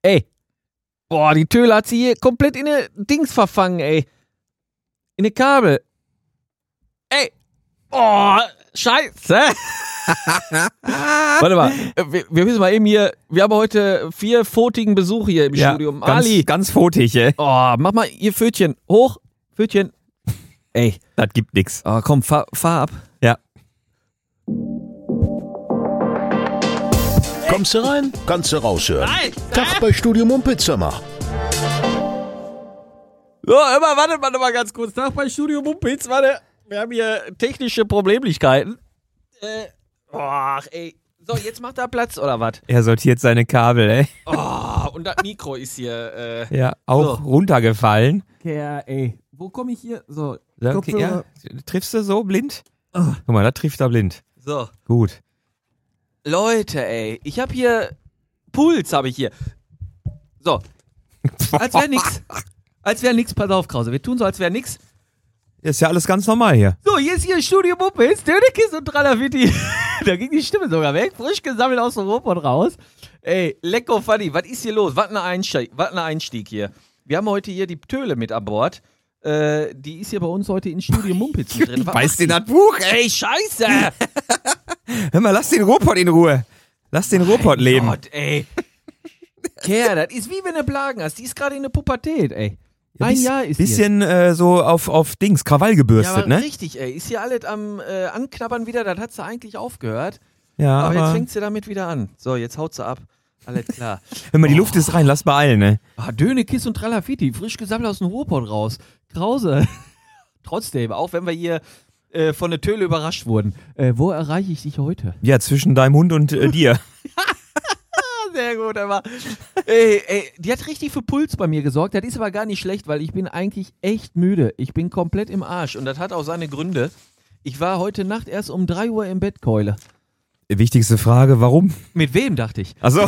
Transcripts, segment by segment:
Ey. Boah, die Töle hat sie hier komplett in eine Dings verfangen, ey. In eine Kabel. Ey. Oh, scheiße. Warte mal, wir müssen mal eben hier, wir haben heute 4 pfotigen Besuch hier im Studio. Ali. Ganz fotig, ey. Oh, mach mal ihr Pfötchen hoch. Pfötchen. Ey. Das gibt nix. Oh, komm, fahr ab. Ja. Kommst du rein, kannst du raushören. Nein. Tag bei Studio Mumpitzzimmer. So, immer, warte mal ganz kurz. Tag bei Studio Mumpitz, warte. Wir haben hier technische Problemlichkeiten. Ach, ey. So, jetzt macht er Platz, oder was? Er sortiert seine Kabel, ey. Oh, und das Mikro ist hier, Ja, auch so. Runtergefallen. Ja, ey. Wo komme ich hier? So, Okay, ja. Triffst du so blind? Oh. Guck mal, da trifft er blind. So. Gut. Leute, ey. Ich habe hier Puls, habe ich hier. So. Als wäre nix. Als wäre nix. Pass auf, Krause. Wir tun so, als wäre nix. Ist ja alles ganz normal hier. So, hier ist hier Studio Mumpitz, Dönekis und Tralafitti. Da ging die Stimme sogar weg. Frisch gesammelt aus dem Robot raus. Ey, lecko funny. Was ist hier los? Was ein Einstieg hier. Wir haben heute hier die Töle mit an Bord. Die ist hier bei uns heute in Studio Mumpitz mit drin. Beißt in das Buch, ey. Ey, scheiße! Hör mal, lass den Ruhrpott in Ruhe. Lass den Ruhrpott leben. Gott, ey. Kerl, das ist wie wenn du Blagen hast. Die ist gerade in der Pubertät, ey. Ein Jahr ist bisschen so auf Dings, Krawall gebürstet, ja, aber ne? richtig, ey. Ist hier alles am Anknabbern wieder. Das hat sie eigentlich aufgehört. Ja, Aber jetzt fängt sie damit wieder an. So, jetzt haut sie ab. Alles klar. Hör mal, die Luft ist rein, lass beeilen, ne? Dönekiss und Tralafitti, frisch gesammelt aus dem Ruhrpott raus. Krause. Trotzdem, auch wenn wir hier von der Töle überrascht wurden. Wo erreiche ich dich heute? Ja, zwischen deinem Hund und dir. Sehr gut, aber ey, die hat richtig für Puls bei mir gesorgt. Das ist aber gar nicht schlecht, weil ich bin eigentlich echt müde. Ich bin komplett im Arsch und das hat auch seine Gründe. Ich war heute Nacht erst um 3 Uhr im Bett, Keule. Wichtigste Frage, warum? Mit wem, dachte ich? Achso.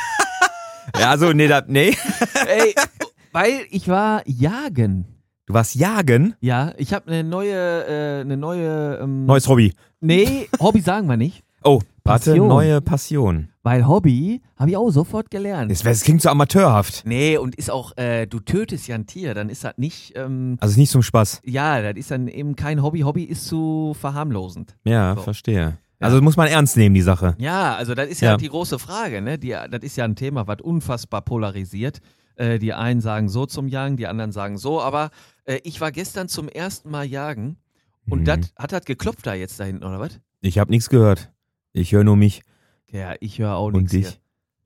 Ja, also, nee. Ey, weil ich war jagen. Du warst jagen? Ja, ich habe eine neue Neues Hobby. Nee, Hobby sagen wir nicht. Oh, warte, Passion. neue Passion. Weil Hobby habe ich auch sofort gelernt. Das klingt so amateurhaft. Nee, und ist auch, du tötest ja ein Tier, dann ist das nicht, Also nicht zum Spaß. ja, das ist dann eben kein Hobby. Hobby ist zu verharmlosend. Ja, So. verstehe. Also muss man ernst nehmen, die Sache. Ja, also das ist ja die große Frage, ne? Das ist ja ein Thema, was unfassbar polarisiert. Die einen sagen so zum Jagen, die anderen sagen so, aber ich war gestern zum ersten Mal jagen und hat das geklopft da jetzt da hinten, oder was? Ich habe nichts gehört. Ich höre nur mich Ja, ich höre auch und nichts dich. hier.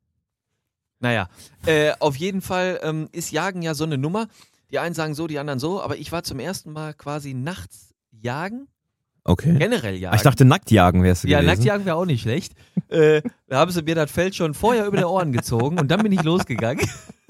Naja, auf jeden Fall ist Jagen ja so eine Nummer. Die einen sagen so, die anderen so, aber ich war zum ersten Mal quasi nachts jagen, Okay. generell jagen. Ich dachte, nackt jagen wärst du ja, gewesen. nackt jagen wäre auch nicht schlecht. Da haben sie mir das Feld schon vorher über die Ohren gezogen und dann bin ich losgegangen.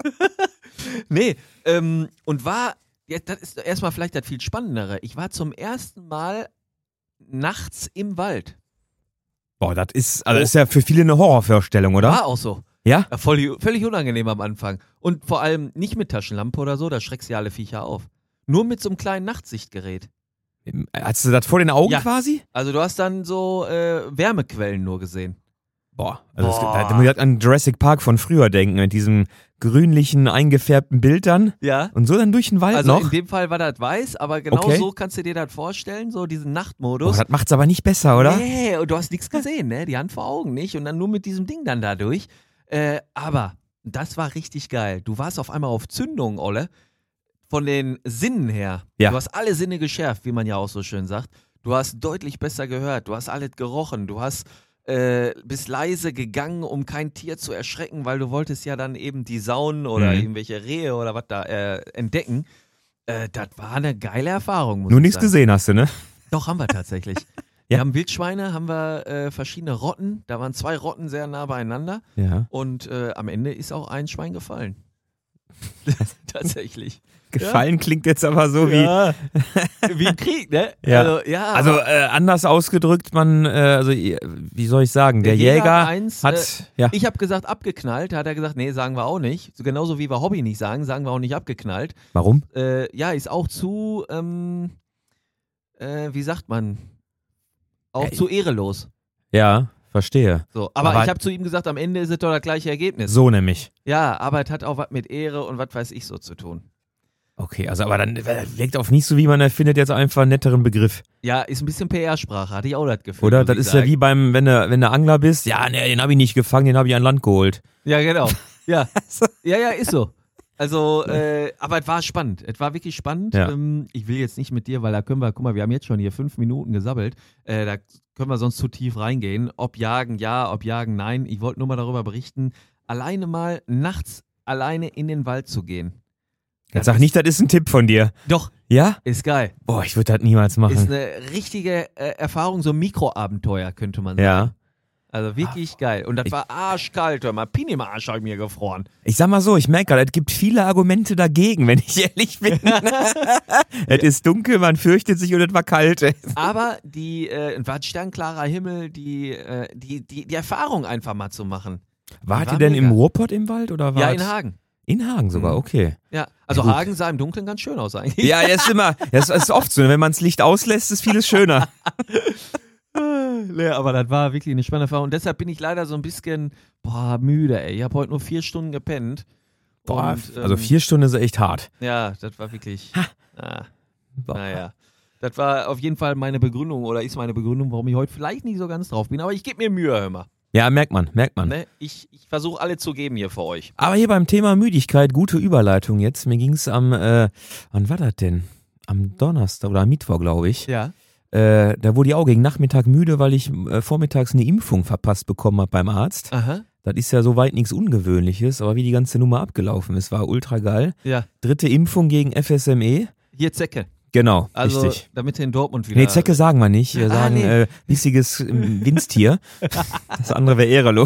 Nee, und war, ja, das ist erstmal vielleicht das viel Spannendere. Ich war zum ersten Mal nachts im Wald. Boah, das ist ja für viele eine Horrorvorstellung, oder? War auch so. Ja? Ja, völlig unangenehm am Anfang. Und vor allem nicht mit Taschenlampe oder so, da schreckst du ja alle Viecher auf. Nur mit so einem kleinen Nachtsichtgerät. Hast du das vor den Augen Ja. quasi? Also du hast dann so Wärmequellen nur gesehen. Boah, also da muss ich an Jurassic Park von früher denken, mit diesem grünlichen, eingefärbten Bild dann. Ja. Und so dann durch den Wald Also noch. in dem Fall war das weiß, aber genau Okay. so kannst du dir das vorstellen, so diesen Boah, Nachtmodus. das macht's aber nicht besser, oder? Nee, und du hast nichts gesehen, ne? Die Hand vor Augen nicht und dann nur mit diesem Ding dann dadurch. Aber das war richtig geil. Du warst auf einmal auf Zündung, Olle. Von den Sinnen her. Ja. Du hast alle Sinne geschärft, wie man ja auch so schön sagt. Du hast deutlich besser gehört. Du hast alles gerochen. Du hast bist leise gegangen, um kein Tier zu erschrecken, weil du wolltest ja dann eben die Saunen oder irgendwelche Rehe oder was da entdecken. Das war eine geile Erfahrung, muss Nur ich nichts sagen. gesehen hast du, ne? Doch, haben wir tatsächlich. Wir haben Wildschweine, haben wir verschiedene Rotten. Da waren 2 Rotten sehr nah beieinander. Ja. Und am Ende ist auch ein Schwein gefallen. Tatsächlich. Gefallen klingt jetzt aber so Ja. Wie im Krieg, ne? Ja. Also, Also anders ausgedrückt, wie soll ich sagen, der Jäger hat, ich habe gesagt abgeknallt, da hat er gesagt, nee, sagen wir auch nicht. So, genauso wie wir Hobby nicht sagen wir auch nicht abgeknallt. Warum? Ist auch zu, wie sagt man, auch zu ehrelos. Ja, Verstehe. So, aber ich habe zu ihm gesagt, am Ende ist es doch das gleiche Ergebnis. So nämlich. Ja, Arbeit hat auch was mit Ehre und was weiß ich so zu tun. Okay, also aber dann wirkt auf nicht so, wie man erfindet, jetzt einfach einen netteren Begriff. Ja, ist ein bisschen PR-Sprache, hatte ich auch das Gefühl. Oder? muss Das ich ist sagen. ja wie wenn du Angler bist. Ja, nee, den habe ich nicht gefangen, den habe ich an Land geholt. Ja, genau. Ja, ja, ist so. Also, aber es war spannend. Es war wirklich spannend. Ja. Ich will jetzt nicht mit dir, weil da können wir, guck mal, wir haben jetzt schon hier 5 Minuten gesabbelt. Da können wir sonst zu tief reingehen. Ob jagen ja, ob jagen nein. Ich wollte nur mal darüber berichten, alleine mal nachts alleine in den Wald zu gehen. Jetzt sag nicht, das ist ein Tipp von dir. Doch, Ja? ist geil. Boah, ich würde das niemals Ist machen. eine richtige Erfahrung, so ein Mikroabenteuer, könnte man sagen. Ja. Also wirklich geil. Und das war arschkalt, hör mal, Pin im Arsch habe ich mir gefroren. Ich sag mal so, ich merke gerade, es gibt viele Argumente dagegen, wenn ich ehrlich bin. Es ist dunkel, man fürchtet sich und es war kalt. Aber war ein sternklarer Himmel, die Erfahrung einfach mal zu machen. Wart war ihr denn mega. im Ruhrpott im Wald oder Ja, wart? in Hagen. In Hagen sogar, okay. Ja, also Ja, gut. Hagen sah im Dunkeln ganz schön aus eigentlich. Ja, das ist oft so. Wenn man das Licht auslässt, ist vieles schöner. Nee, aber das war wirklich eine spannende Erfahrung. Und deshalb bin ich leider so ein bisschen müde, ey. Ich habe heute nur 4 Stunden gepennt. Boah, Und, also 4 Stunden ist echt hart. Ja, das war wirklich. Boah. Naja. Das war auf jeden Fall meine Begründung oder ist meine Begründung, warum ich heute vielleicht nicht so ganz drauf bin. Aber ich gebe mir Mühe, hör mal. Ja, merkt man. Ne? Ich versuche alle zu geben hier für euch. Aber hier beim Thema Müdigkeit, gute Überleitung jetzt. Mir ging es wann war das denn? Am Donnerstag oder am Mittwoch, glaube ich. Ja. Da wurde ich auch gegen Nachmittag müde, weil ich vormittags eine Impfung verpasst bekommen habe beim Arzt. Aha. Das ist ja soweit nichts Ungewöhnliches, aber wie die ganze Nummer abgelaufen ist, war ultra geil. Ja. 3. Impfung gegen FSME. Hier Zecke. Genau, Also, richtig. damit in Dortmund wieder. Nee, Zecke sagen wir nicht. Wir sagen nee. bissiges Winstier. Das andere wäre ehrelos.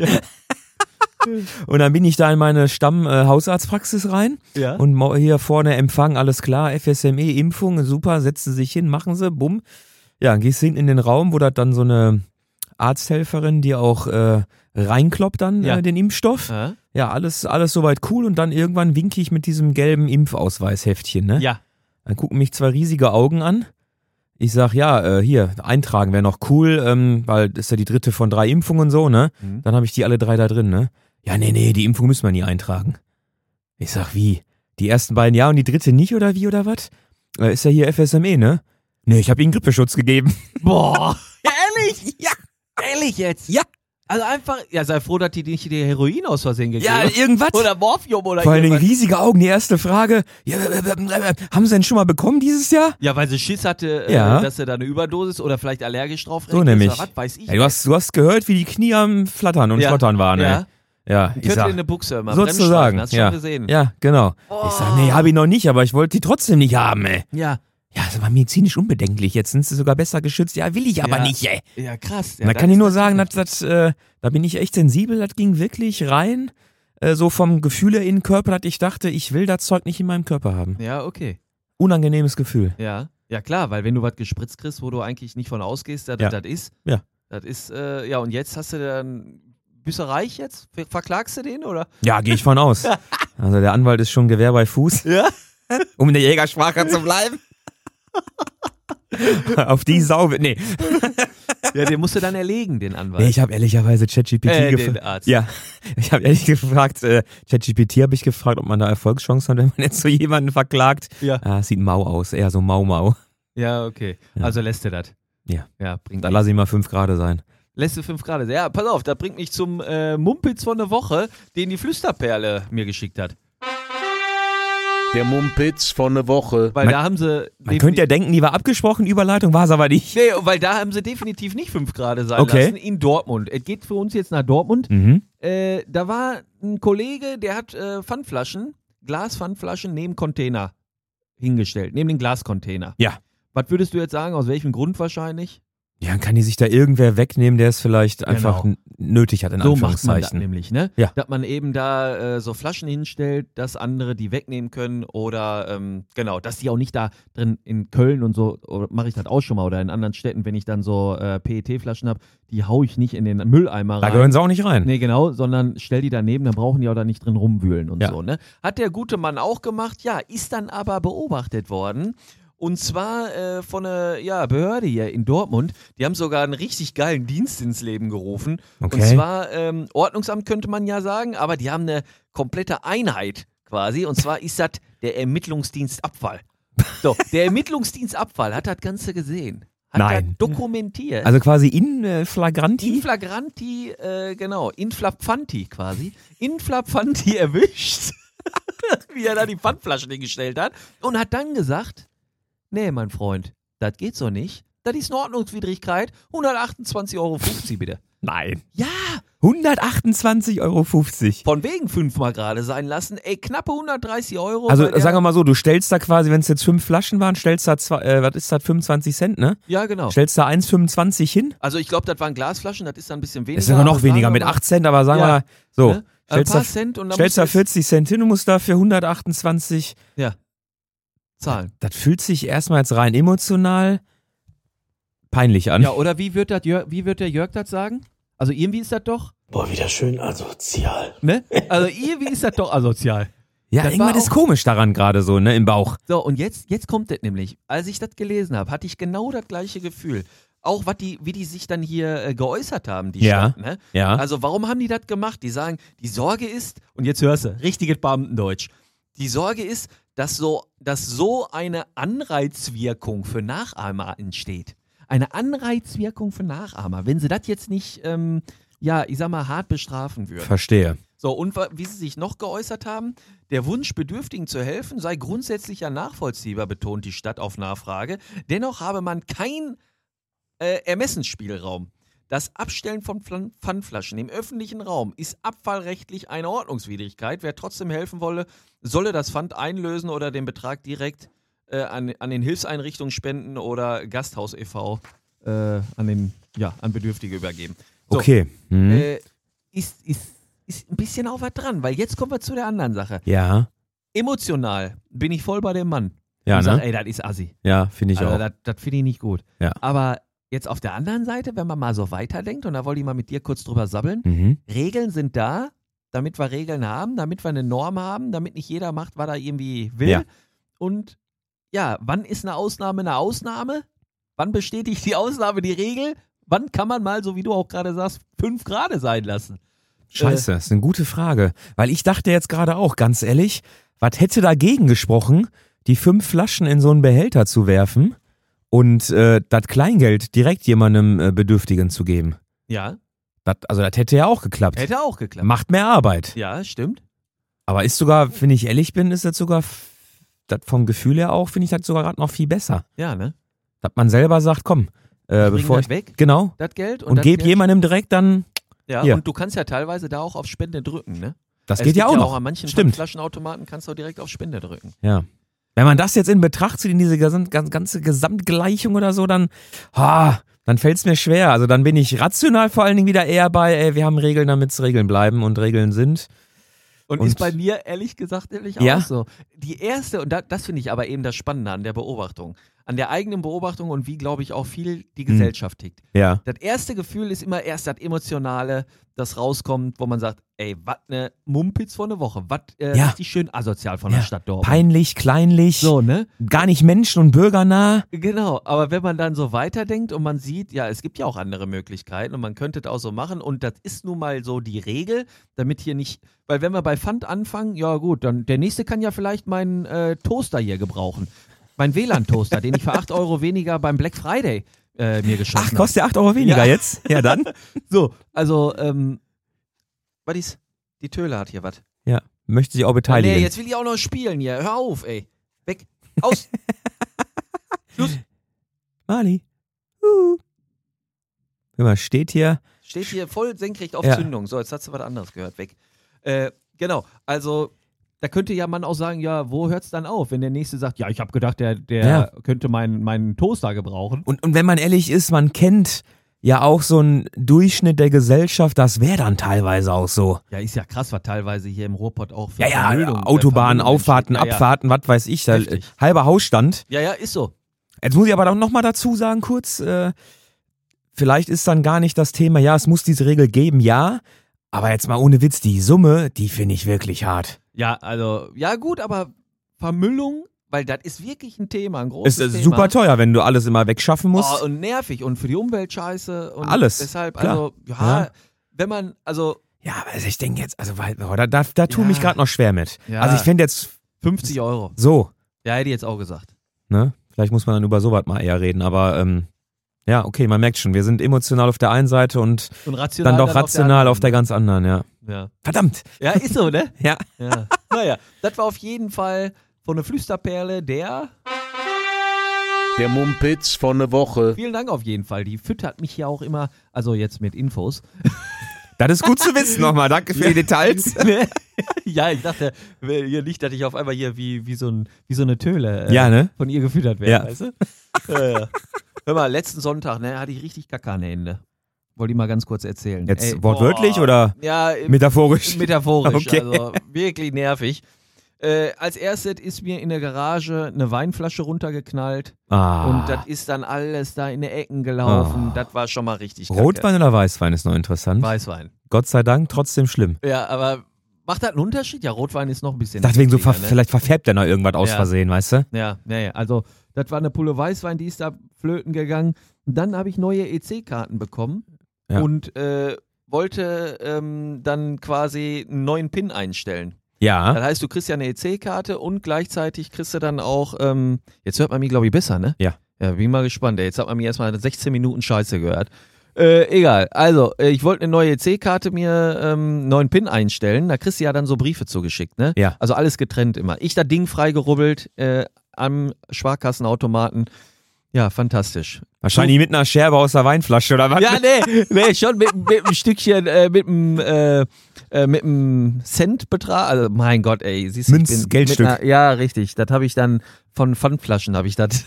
Und dann bin ich da in meine Stamm-Hausarztpraxis rein. Ja. Und hier vorne Empfang, alles klar, FSME-Impfung, super, setzen Sie sich hin, machen Sie, bumm. Ja, gehst hinten in den Raum, wo da dann so eine Arzthelferin, die auch reinkloppt dann den Impfstoff. Ja. Ja, alles soweit cool und dann irgendwann winke ich mit diesem gelben Impfausweisheftchen, ne? Ja. Dann gucken mich 2 riesige Augen an. Ich sag, ja, hier, eintragen wäre noch cool, weil das ist ja die 3. von 3 Impfungen so, ne? Mhm. Dann habe ich die alle 3 da drin, ne? Ja, nee, die Impfung müssen wir nie eintragen. Ich sag, wie? Die ersten beiden ja und die 3. nicht oder wie oder was? Ist ja hier FSME, ne? Nee, ich habe ihnen Grippeschutz gegeben. Boah. Ja, ehrlich? Ja. Ehrlich jetzt? Ja. Also einfach, ja, sei froh, dass die nicht dir Heroin aus Versehen gegeben Ja, haben. irgendwas. Oder Morphium oder Vor allen Dingen irgendwas. riesige Augen. Die erste Frage, ja, haben Sie denn schon mal bekommen dieses Jahr? Ja, weil sie Schiss hatte, Ja. dass er da eine Überdosis oder vielleicht allergisch drauf So reagiert nämlich. oder was weiß ich. Ja, du hast gehört, wie die Knie am Flattern und Ja. Schlottern waren, Ja. ey. Ja, ich Könnte sag, in eine Buchse mal. sozusagen. Bremsstreifen, hast du Ja. schon gesehen. Ja, genau. Ich sag, nee, hab ich noch nicht, aber ich wollte die trotzdem nicht haben, ey. Ja. Ja, das war medizinisch unbedenklich. Jetzt sind sie sogar besser geschützt. Ja, will ich aber Ja. nicht, ey. Ja, krass. Ja, Da das kann ich ist nur natürlich sagen, da bin ich echt sensibel. Das ging wirklich rein, so vom Gefühl her in den Körper, dass ich dachte, ich will das Zeug nicht in meinem Körper haben. Ja, okay. Unangenehmes Gefühl. Ja. Ja, klar, weil wenn du was gespritzt kriegst, wo du eigentlich nicht von ausgehst, dass Ja. das ist. Ja. Das ist, ja, und jetzt hast du dann. Bist du reich jetzt? Verklagst du den, oder? Ja, gehe ich von aus. Also der Anwalt ist schon Gewehr bei Fuß, Ja. um in der Jägersprache zu bleiben. Auf die Sau. Nee. Ja, den musst du dann erlegen, den Anwalt. Nee, ich habe ehrlicherweise ChatGPT den gefragt. Arzt. Ja, ich habe ehrlich gefragt, ChatGPT habe ich gefragt, ob man da Erfolgschancen hat, wenn man jetzt so jemanden verklagt. Ja. Ah, sieht mau aus, eher so mau. Ja, okay. Ja. Also lässt du das. Ja. Ja, bringt Da nichts. lasse ich mal 5 Grad sein. Lässt du 5 Grad. Ja, pass auf, das bringt mich zum Mumpitz von der Woche, den die Flüsterperle mir geschickt hat. Der Mumpitz von der Woche. Weil Man- da haben sie. Man könnte ja denken, die war abgesprochen, Überleitung war es aber nicht. Nee, weil da haben sie definitiv nicht 5 Grad sein Okay. lassen in Dortmund. Es geht für uns jetzt nach Dortmund. Mhm. Da war ein Kollege, der hat Pfandflaschen, Glas-Pfandflaschen neben Container hingestellt, neben den Glascontainer. Ja. Was würdest du jetzt sagen, aus welchem Grund wahrscheinlich? Ja, dann kann die sich da irgendwer wegnehmen, der es vielleicht einfach nötig hat, in So macht man das Anführungszeichen. nämlich, ne? Ja. Dass man eben da so Flaschen hinstellt, dass andere die wegnehmen können oder genau, dass die auch nicht da drin in Köln und so, mache ich das auch schon mal oder in anderen Städten, wenn ich dann so PET-Flaschen habe, die hau ich nicht in den Mülleimer Da rein. gehören sie auch nicht rein. Nee, genau, sondern stell die daneben, dann brauchen die auch da nicht drin rumwühlen und Ja. so, ne? Hat der gute Mann auch gemacht, ja, ist dann aber beobachtet worden Und zwar von einer Behörde hier in Dortmund. Die haben sogar einen richtig geilen Dienst ins Leben gerufen. Okay. Und zwar Ordnungsamt könnte man ja sagen, aber die haben eine komplette Einheit quasi. Und zwar ist das der Ermittlungsdienst Abfall. So, der Ermittlungsdienst Abfall hat das Ganze gesehen. Hat Nein. das dokumentiert. Also quasi in flagranti? In flagranti, genau, in flagranti quasi. In flagranti erwischt, wie er da die Pfandflaschen hingestellt hat. Und hat dann gesagt, nee, mein Freund, das geht so nicht. Das ist eine Ordnungswidrigkeit. 128,50 Euro bitte. Nein. Ja, 128,50 Euro. von wegen 5-mal gerade sein lassen. Ey, knappe 130 Euro. Also weil der- sagen wir mal so, du stellst da quasi, wenn es jetzt 5 Flaschen waren, stellst da, was ist das, 25 Cent, ne? Ja, genau. Stellst da 1,25 hin? Also ich glaube, das waren Glasflaschen, das ist dann ein bisschen weniger. Das ist sogar noch aber weniger, sagen mit wir mal, 8 Cent, aber sagen Ja. wir so, ne? Ein stellst paar da, Cent und dann stellst da musst du 40 Cent hin und musst dafür 128. zahlen. Das fühlt sich erstmal jetzt rein emotional peinlich an. Ja, oder wie wird der Jörg das sagen? Also irgendwie ist das doch, Boah, wieder schön asozial. ne? Also irgendwie ist das doch asozial. Ja, das irgendwas war ist komisch daran gerade so, ne, im Bauch. So, und jetzt kommt das nämlich. Als ich das gelesen habe, hatte ich genau das gleiche Gefühl. Auch wie die sich dann hier geäußert haben, die Ja. Stadt, ne? Ja. Also warum haben die das gemacht? Die sagen, die Sorge ist, und jetzt hörst du, richtiges Beamtendeutsch, die Sorge ist, dass so eine Anreizwirkung für Nachahmer entsteht. Eine Anreizwirkung für Nachahmer. Wenn sie das jetzt nicht, ich sag mal, hart bestrafen würden. Verstehe. So, und wie sie sich noch geäußert haben, der Wunsch, Bedürftigen zu helfen, sei grundsätzlich ja nachvollziehbar, betont die Stadt auf Nachfrage. Dennoch habe man keinen Ermessensspielraum. Das Abstellen von Pfandflaschen im öffentlichen Raum ist abfallrechtlich eine Ordnungswidrigkeit. Wer trotzdem helfen wolle, solle das Pfand einlösen oder den Betrag direkt an den Hilfseinrichtungen spenden oder Gasthaus e.V. An Bedürftige übergeben. So, Okay. ist ein bisschen auch was dran, weil jetzt kommen wir zu der anderen Sache. Ja. Emotional bin ich voll bei dem Mann. Ja, und sag, ne? ey, das ist assi. Ja, finde ich Also, auch. das finde ich nicht gut. Ja. Aber jetzt auf der anderen Seite, wenn man mal so weiterdenkt, und da wollte ich mal mit dir kurz drüber sabbeln, Mhm. Regeln sind da, damit wir Regeln haben, damit wir eine Norm haben, damit nicht jeder macht, was er irgendwie will. Ja. Und ja, wann ist eine Ausnahme eine Ausnahme? Wann bestätigt die Ausnahme die Regel? Wann kann man mal, so wie du auch gerade sagst, 5 Grad sein lassen? Scheiße, das ist eine gute Frage. Weil ich dachte jetzt gerade auch, ganz ehrlich, was hätte dagegen gesprochen, die 5 Flaschen in so einen Behälter zu werfen und das Kleingeld direkt jemandem Bedürftigen zu geben? Ja, Das hätte ja auch geklappt. hätte auch geklappt. Macht mehr Arbeit. Ja, stimmt. Aber ist sogar, wenn ich ehrlich bin, ist das sogar, das vom Gefühl her auch, finde ich das sogar gerade noch viel besser. Ja, ne? Dass man selber sagt, komm, Bring bevor das ich, weg, genau, das Geld. und das gebe Geld- jemandem direkt dann, Ja, hier. und du kannst ja teilweise da auch auf Spende drücken, ne? das Es geht gibt ja auch noch. An manchen Stimmt. Flaschenautomaten kannst du auch direkt auf Spende drücken. Ja. Wenn man das jetzt in Betracht zieht, in diese ganze Gesamtgleichung oder so, dann fällt es mir schwer. Also dann bin ich rational vor allen Dingen wieder eher bei, wir haben Regeln, damit es Regeln bleiben und Regeln sind. Und ist bei mir ehrlich gesagt Ja. auch so. Die erste, und das finde ich aber eben das Spannende an der Beobachtung, an der eigenen Beobachtung und wie, glaube ich, auch viel die Gesellschaft tickt. Ja. Das erste Gefühl ist immer erst das Emotionale, das rauskommt, wo man sagt, ey, was ne Mumpitz vor eine Woche, was Ja. richtig schön asozial von der Stadt Dortmund. Peinlich, kleinlich, So, ne? gar nicht menschen- und bürgernah. Genau, aber wenn man dann so weiterdenkt und man sieht, ja, es gibt ja auch andere Möglichkeiten und man könnte das auch so machen und das ist nun mal so die Regel, damit hier nicht, weil wenn wir bei Pfand anfangen, ja gut, dann der nächste kann ja vielleicht meinen Toaster hier gebrauchen. Mein WLAN-Toaster, den ich für 8 Euro weniger beim Black Friday mir geschossen Ach, habe. kostet ja 8 Euro weniger Ja. jetzt? Ja, dann. So, also, was ist? Die Töle hat hier was. Ja, möchte sich auch beteiligen. Nee, jetzt will ich auch noch spielen hier. Hör auf, ey. Weg. Aus. Schluss. Mali. Hör mal, steht hier. Steht hier voll senkrecht auf Ja. Zündung. So, jetzt hast du was anderes gehört. Weg. Genau, also da könnte ja man auch sagen, ja, wo hört's dann auf? Wenn der Nächste sagt, ja, ich habe gedacht, der Ja. könnte meinen Toaster gebrauchen. Und wenn man ehrlich ist, man kennt ja auch so einen Durchschnitt der Gesellschaft, das wäre dann teilweise auch so. Ja, ist ja krass, was teilweise hier im Ruhrpott auch für Ja, ja, Vermögen- Autobahnen, Vermögen Auffahrten, entsteht. Abfahrten, was weiß ich, da, Heftig. halber Hausstand. Ja, ist so. Jetzt muss ich aber dann nochmal dazu sagen, kurz, vielleicht ist dann gar nicht das Thema, ja, es muss diese Regel geben, ja, aber jetzt mal ohne Witz, die Summe, die finde ich wirklich hart. Ja, also, ja gut, aber Vermüllung weil das ist wirklich ein Thema, ein großes Ist Thema. super teuer, wenn du alles immer wegschaffen musst. Oh, und nervig und für die Umwelt scheiße. Und Alles, deshalb, klar. also, Ja. wenn man, also Ja, also ich denke jetzt, da tue mich gerade noch schwer mit. Ja. Also ich fände jetzt 50 Euro. so, Ja, hätte ich jetzt auch gesagt. ne? Vielleicht muss man dann über sowas mal eher reden, aber ja, okay, man merkt schon, wir sind emotional auf der einen Seite und Und rational dann doch rational auf der ganz anderen, ja. Ja. Verdammt! Ja, ist so, ne? Ja. Ja. Naja, das war auf jeden Fall von der Flüsterperle der. Der Mumpitz von der Woche. Vielen Dank auf jeden Fall. Die füttert mich ja auch immer, also jetzt mit Infos. Das ist gut zu wissen nochmal, danke für die Details. Ja, ich dachte hier nicht, dass ich auf einmal hier wie so eine Töle Ja, ne? von ihr gefüttert werde, Ja. weißt du? Ja. Hör mal, letzten Sonntag, ne, hatte ich richtig Kacke an den Ende. Wollte ich mal ganz kurz erzählen. Jetzt Ey, wortwörtlich boah. oder Ja, metaphorisch? metaphorisch, Okay. also wirklich nervig. Als erstes ist mir in der Garage eine Weinflasche runtergeknallt und das ist dann alles da in die Ecken gelaufen. Das war schon mal richtig kacke. Rotwein oder Weißwein ist noch interessant. Weißwein. Gott sei Dank, trotzdem schlimm. Ja, aber macht das einen Unterschied? Ja, Rotwein ist noch ein bisschen. Deswegen so heftiger, ne? vielleicht verfärbt er noch irgendwas aus Ja. Versehen, weißt du? Ja. Also, das war eine Pulle Weißwein, die ist da flöten gegangen. Und dann habe ich neue EC-Karten bekommen Ja. und wollte dann quasi einen neuen PIN einstellen. Ja. Das heißt, du kriegst ja eine EC-Karte und gleichzeitig kriegst du dann auch, jetzt hört man mich, glaube ich, besser, ne? Ja. Ja, bin mal gespannt. Ey. Jetzt hat man mir erstmal 16 Minuten Scheiße gehört. Egal. Also, ich wollte eine neue EC-Karte mir einen neuen PIN einstellen. Da kriegst du ja dann so Briefe zugeschickt, ne? Ja. Also alles getrennt immer. Ich das Ding freigerubbelt am Sparkassenautomaten. Ja, fantastisch. Wahrscheinlich mit einer Scherbe aus der Weinflasche oder was? Ja, nee, schon mit einem Stückchen, mit einem Centbetrag, also mein Gott, ey, siehst du, ich bin Geldstück. ja, richtig, das habe ich dann von Pfandflaschen habe ich das.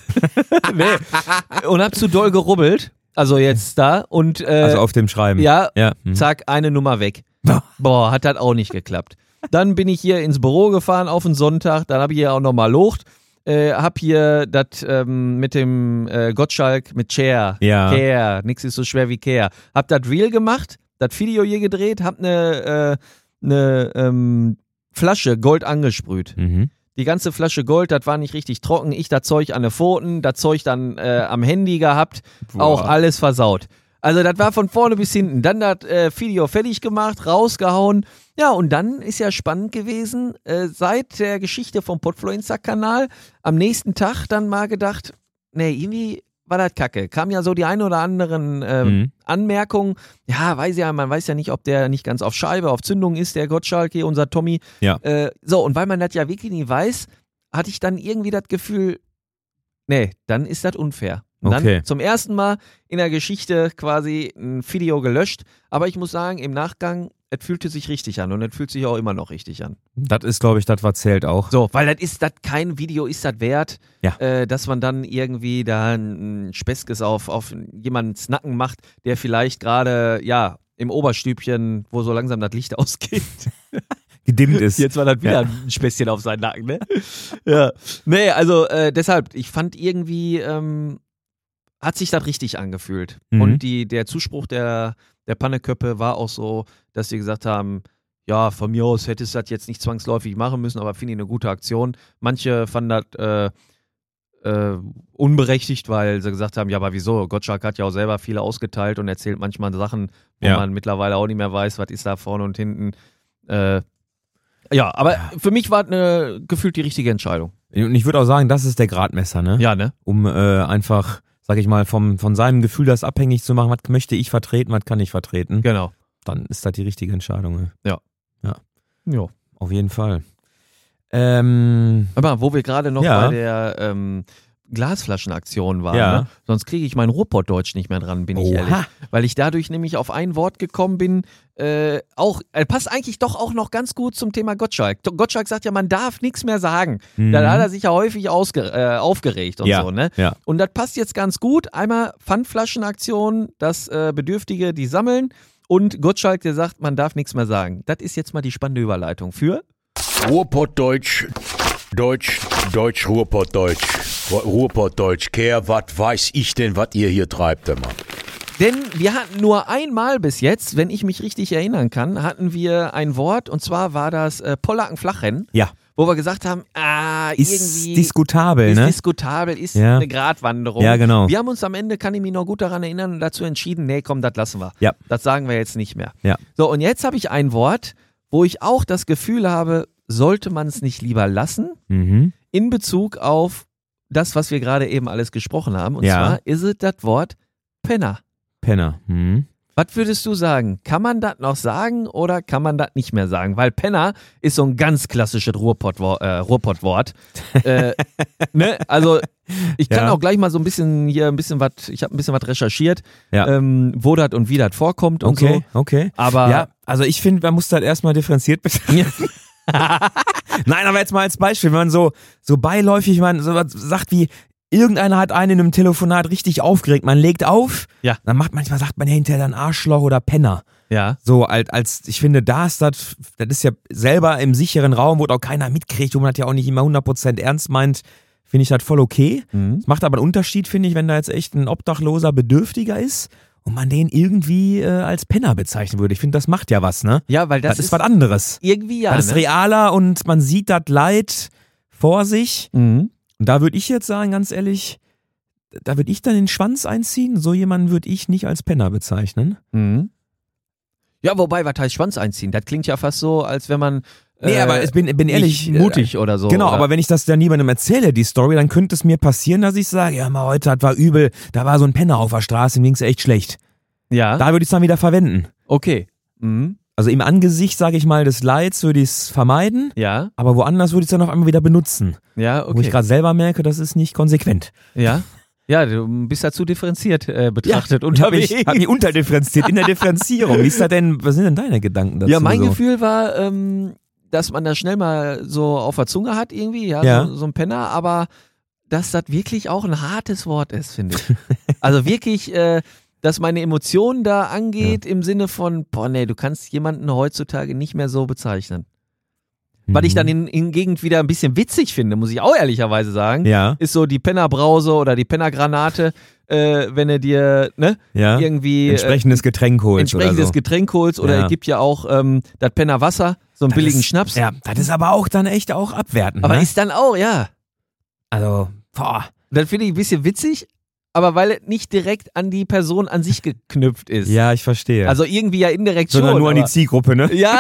Nee. Und hab zu doll gerubbelt, also jetzt da und Also auf dem Schreiben. ja, Ja. Mhm. zack, eine Nummer weg. Boah, hat das auch nicht geklappt. Dann bin ich hier ins Büro gefahren auf den Sonntag, dann habe ich hier auch nochmal locht. Hab hier das mit dem Gottschalk mit Chair, Ja. Care, nix ist so schwer wie Care. Hab das Reel gemacht, das Video hier gedreht, hab eine Flasche Gold angesprüht. Mhm. Die ganze Flasche Gold, das war nicht richtig trocken. Ich das Zeug an den Pfoten, das Zeug dann am Handy gehabt, Boah. auch alles versaut. Also das war von vorne bis hinten. Dann das Video fertig gemacht, rausgehauen. Ja, und dann ist ja spannend gewesen, seit der Geschichte vom Podfluencer-Kanal am nächsten Tag dann mal gedacht, nee, irgendwie war das kacke. Kam ja so die ein oder anderen Anmerkungen. Ja, man weiß ja nicht, ob der nicht ganz auf Scheibe, auf Zündung ist, der Gottschalk hier, unser Tommy. Ja. So, und weil man das ja wirklich nie weiß, hatte ich dann irgendwie das Gefühl, nee, dann ist das unfair. Und Okay. dann zum ersten Mal in der Geschichte quasi ein Video gelöscht. Aber ich muss sagen, im Nachgang, es fühlte sich richtig an und es fühlt sich auch immer noch richtig an. Das ist, glaube ich, das, was zählt auch. So, weil kein Video ist das wert, Ja. dass man dann irgendwie da ein Speskes auf jemandens Nacken macht, der vielleicht gerade, ja, im Oberstübchen, wo so langsam das Licht ausgeht. Gedimmt ist. Jetzt war das wieder Ja. ein Späßchen auf seinen Nacken, ne? Ja. Nee, also deshalb, ich fand irgendwie, hat sich das richtig angefühlt. Mhm. Und der Zuspruch der Panneköppe war auch so, dass sie gesagt haben, ja, von mir aus hättest du das jetzt nicht zwangsläufig machen müssen, aber finde ich eine gute Aktion. Manche fanden das unberechtigt, weil sie gesagt haben, ja, aber wieso? Gottschalk hat ja auch selber viele ausgeteilt und erzählt manchmal Sachen, wo Ja. man mittlerweile auch nicht mehr weiß, was ist da vorne und hinten. Ja, aber für mich war es gefühlt die richtige Entscheidung. Und ich würde auch sagen, das ist der Gradmesser, ne? Ja, ne? Um einfach, sag ich mal, von seinem Gefühl das abhängig zu machen, was möchte ich vertreten, was kann ich vertreten. Genau. Dann ist das die richtige Entscheidung. Ne? Ja. Auf jeden Fall. Aber wo wir gerade noch Ja. bei der Glasflaschenaktion waren, Ja. ne? Sonst kriege ich mein Ruhrpottdeutsch nicht mehr dran, bin ich Oha. ehrlich. Weil ich dadurch nämlich auf ein Wort gekommen bin, passt eigentlich doch auch noch ganz gut zum Thema Gottschalk. Gottschalk sagt ja, man darf nichts mehr sagen. Mhm. Da hat er sich ja häufig aufgeregt und Ja. so, ne? Ja. Und das passt jetzt ganz gut. Einmal Pfandflaschenaktion, dass Bedürftige die sammeln und Gottschalk, der sagt, man darf nichts mehr sagen. Das ist jetzt mal die spannende Überleitung für Ruhrpottdeutsch, Deutsch, Ruhrpottdeutsch. Ruhrpottdeutsch, Kehr, was weiß ich denn, was ihr hier treibt, immer. Denn wir hatten nur einmal bis jetzt, wenn ich mich richtig erinnern kann, hatten wir ein Wort und zwar war das Pollacken-Flachrennen. Ja. wo wir gesagt haben, Ist irgendwie diskutabel, ist ne? diskutabel, ist Ja. eine Gratwanderung. Ja, genau. Wir haben uns am Ende, kann ich mich noch gut daran erinnern, dazu entschieden, nee, komm, das lassen wir. Ja. Das sagen wir jetzt nicht mehr. Ja. So, und jetzt habe ich ein Wort, wo ich auch das Gefühl habe, sollte man es nicht lieber lassen, Mhm. in Bezug auf das, was wir gerade eben alles gesprochen haben. Und Ja. zwar ist es das Wort Penner. Penner. Mhm. Was würdest du sagen? Kann man das noch sagen oder kann man das nicht mehr sagen? Weil Penner ist so ein ganz klassisches Ruhrpott-Wort. Ne? Also ich kann Ja. auch gleich mal so ich habe ein bisschen was recherchiert, Ja. wo das und wie das vorkommt und Okay, so. okay. Aber Ja, also ich finde, man muss das erstmal differenziert betrachten. Nein, aber jetzt mal als Beispiel, wenn man so beiläufig so was sagt wie, irgendeiner hat einen in einem Telefonat richtig aufgeregt, man legt auf, Ja. dann manchmal sagt man ja hinterher dann Arschloch oder Penner. ja, So, als ich finde, das ist ja selber im sicheren Raum, wo auch keiner mitkriegt, wo man das ja auch nicht immer 100% ernst meint, finde ich das voll okay. Es macht aber einen Unterschied, finde ich, wenn da jetzt echt ein obdachloser Bedürftiger ist und man den irgendwie als Penner bezeichnen würde. Ich finde, das macht ja was, ne? ja, weil Das ist was anderes. irgendwie ja. Das ist Ne? realer und man sieht das Leid vor sich. Mhm. Und da würde ich jetzt sagen, ganz ehrlich, da würde ich dann den Schwanz einziehen. So jemanden würde ich nicht als Penner bezeichnen. Mhm. Ja, wobei, was heißt Schwanz einziehen? Das klingt ja fast so, als wenn man Nee, aber ich bin ehrlich. nicht mutig oder so. Genau, oder? aber wenn ich das dann niemandem erzähle, die Story, dann könnte es mir passieren, dass ich sage, ja, mal heute, das war übel, da war so ein Penner auf der Straße, ihm ging's echt schlecht. Ja, Da würde ich es dann wieder verwenden. okay. Mhm. Also im Angesicht, sage ich mal, des Leids würde ich es vermeiden, Ja, aber woanders würde ich es dann auf einmal wieder benutzen. ja, Wo ich okay. gerade selber merke, das ist nicht konsequent. Ja. Ja, du bist ja zu differenziert betrachtet Ich habe unterwegs. mich unterdifferenziert in der Differenzierung. Wie ist da denn, was sind denn deine Gedanken dazu? Ja, mein so? Gefühl war, dass man das schnell mal so auf der Zunge hat irgendwie, ja, Ja. so ein Penner, aber dass das wirklich auch ein hartes Wort ist, finde ich. Also wirklich, dass meine Emotionen da angeht im Sinne von, boah, nee, du kannst jemanden heutzutage nicht mehr so bezeichnen. Was ich dann hingegen wieder ein bisschen witzig finde, muss ich auch ehrlicherweise sagen, Ja, ist so die Pennerbrause oder die Pennergranate, wenn du dir ja. irgendwie Entsprechendes Getränk holst entsprechendes oder so. Getränk holst oder Ja. es gibt ja auch das Pennerwasser, so einen Das billigen ist, Schnaps. Ja, das ist aber auch dann echt auch abwertend. Aber ne? ist dann auch, ja. Also, boah. Das finde ich ein bisschen witzig, aber weil es nicht direkt an die Person an sich geknüpft ist. Ja, ich verstehe. Also irgendwie ja indirekt sondern schon. nur an die aber- Zielgruppe, ne? Ja.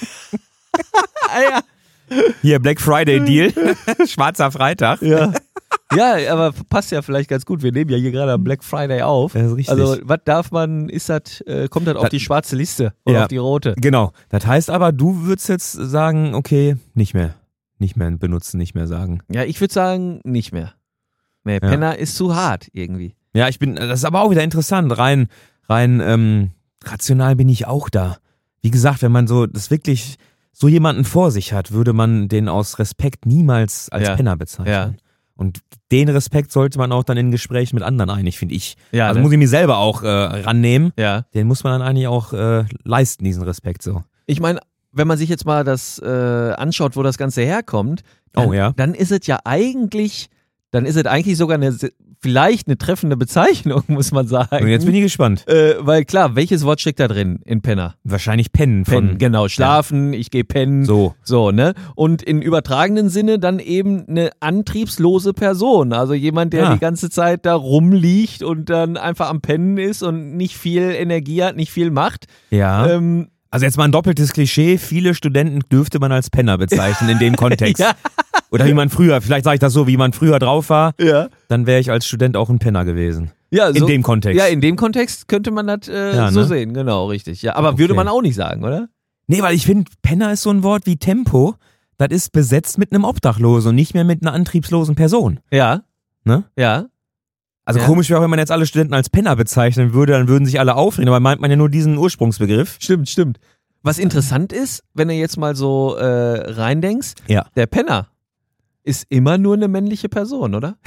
ja. Hier, Black Friday Deal. Schwarzer Freitag. Ja. Ja, aber passt ja vielleicht ganz gut. Wir nehmen ja hier gerade am Black Friday auf. Das ist richtig. Also, was darf man, kommt das auf Das- die schwarze Liste oder Ja. auf die rote? Genau. Das heißt aber, du würdest jetzt sagen, okay, nicht mehr benutzen, nicht mehr sagen. Ja, ich würde sagen, nicht mehr. Nee, Penner ist zu hart irgendwie. Ja, das ist aber auch wieder interessant. Rein rational bin ich auch da. Wie gesagt, wenn man so das wirklich so jemanden vor sich hat, würde man den aus Respekt niemals als Ja. Penner bezeichnen. Ja. Und den Respekt sollte man auch dann in Gesprächen mit anderen eigentlich, finde ich. Ja, Also ne? muss ich mir selber auch rannehmen. Ja. Den muss man dann eigentlich auch leisten, diesen Respekt so. Ich meine, wenn man sich jetzt mal das anschaut, wo das Ganze herkommt, dann, Oh, ja. dann ist es eigentlich sogar vielleicht eine treffende Bezeichnung, muss man sagen. Und jetzt bin ich gespannt. Weil klar, welches Wort steckt da drin in Penner? Wahrscheinlich pennen Pennen, von genau, schlafen, ich gehe pennen. so. So, ne? Und in übertragenen Sinne dann eben eine antriebslose Person. Also jemand, der Ja. die ganze Zeit da rumliegt und dann einfach am Pennen ist und nicht viel Energie hat, nicht viel macht. Ja. Ähm, Also jetzt mal ein doppeltes Klischee. Viele Studenten dürfte man als Penner bezeichnen in dem Kontext. Ja. Oder wie man früher, vielleicht sage ich das so, wie man früher drauf war, ja. dann wäre ich als Student auch ein Penner gewesen. Ja, In dem Kontext. Ja, in dem Kontext könnte man das Ja, so ne? sehen, genau, richtig. Ja, aber Okay. würde man auch nicht sagen, oder? Nee, weil ich finde, Penner ist so ein Wort wie Tempo. Das ist besetzt mit einem Obdachlosen und nicht mehr mit einer antriebslosen Person. Ja. Ne? Ja. Also Ja. komisch wäre auch, wenn man jetzt alle Studenten als Penner bezeichnen würde, dann würden sich alle aufregen. Aber meint man ja nur diesen Ursprungsbegriff. Stimmt. Was interessant ist, wenn du jetzt mal so reindenkst, Ja. der Penner ist immer nur eine männliche Person, oder?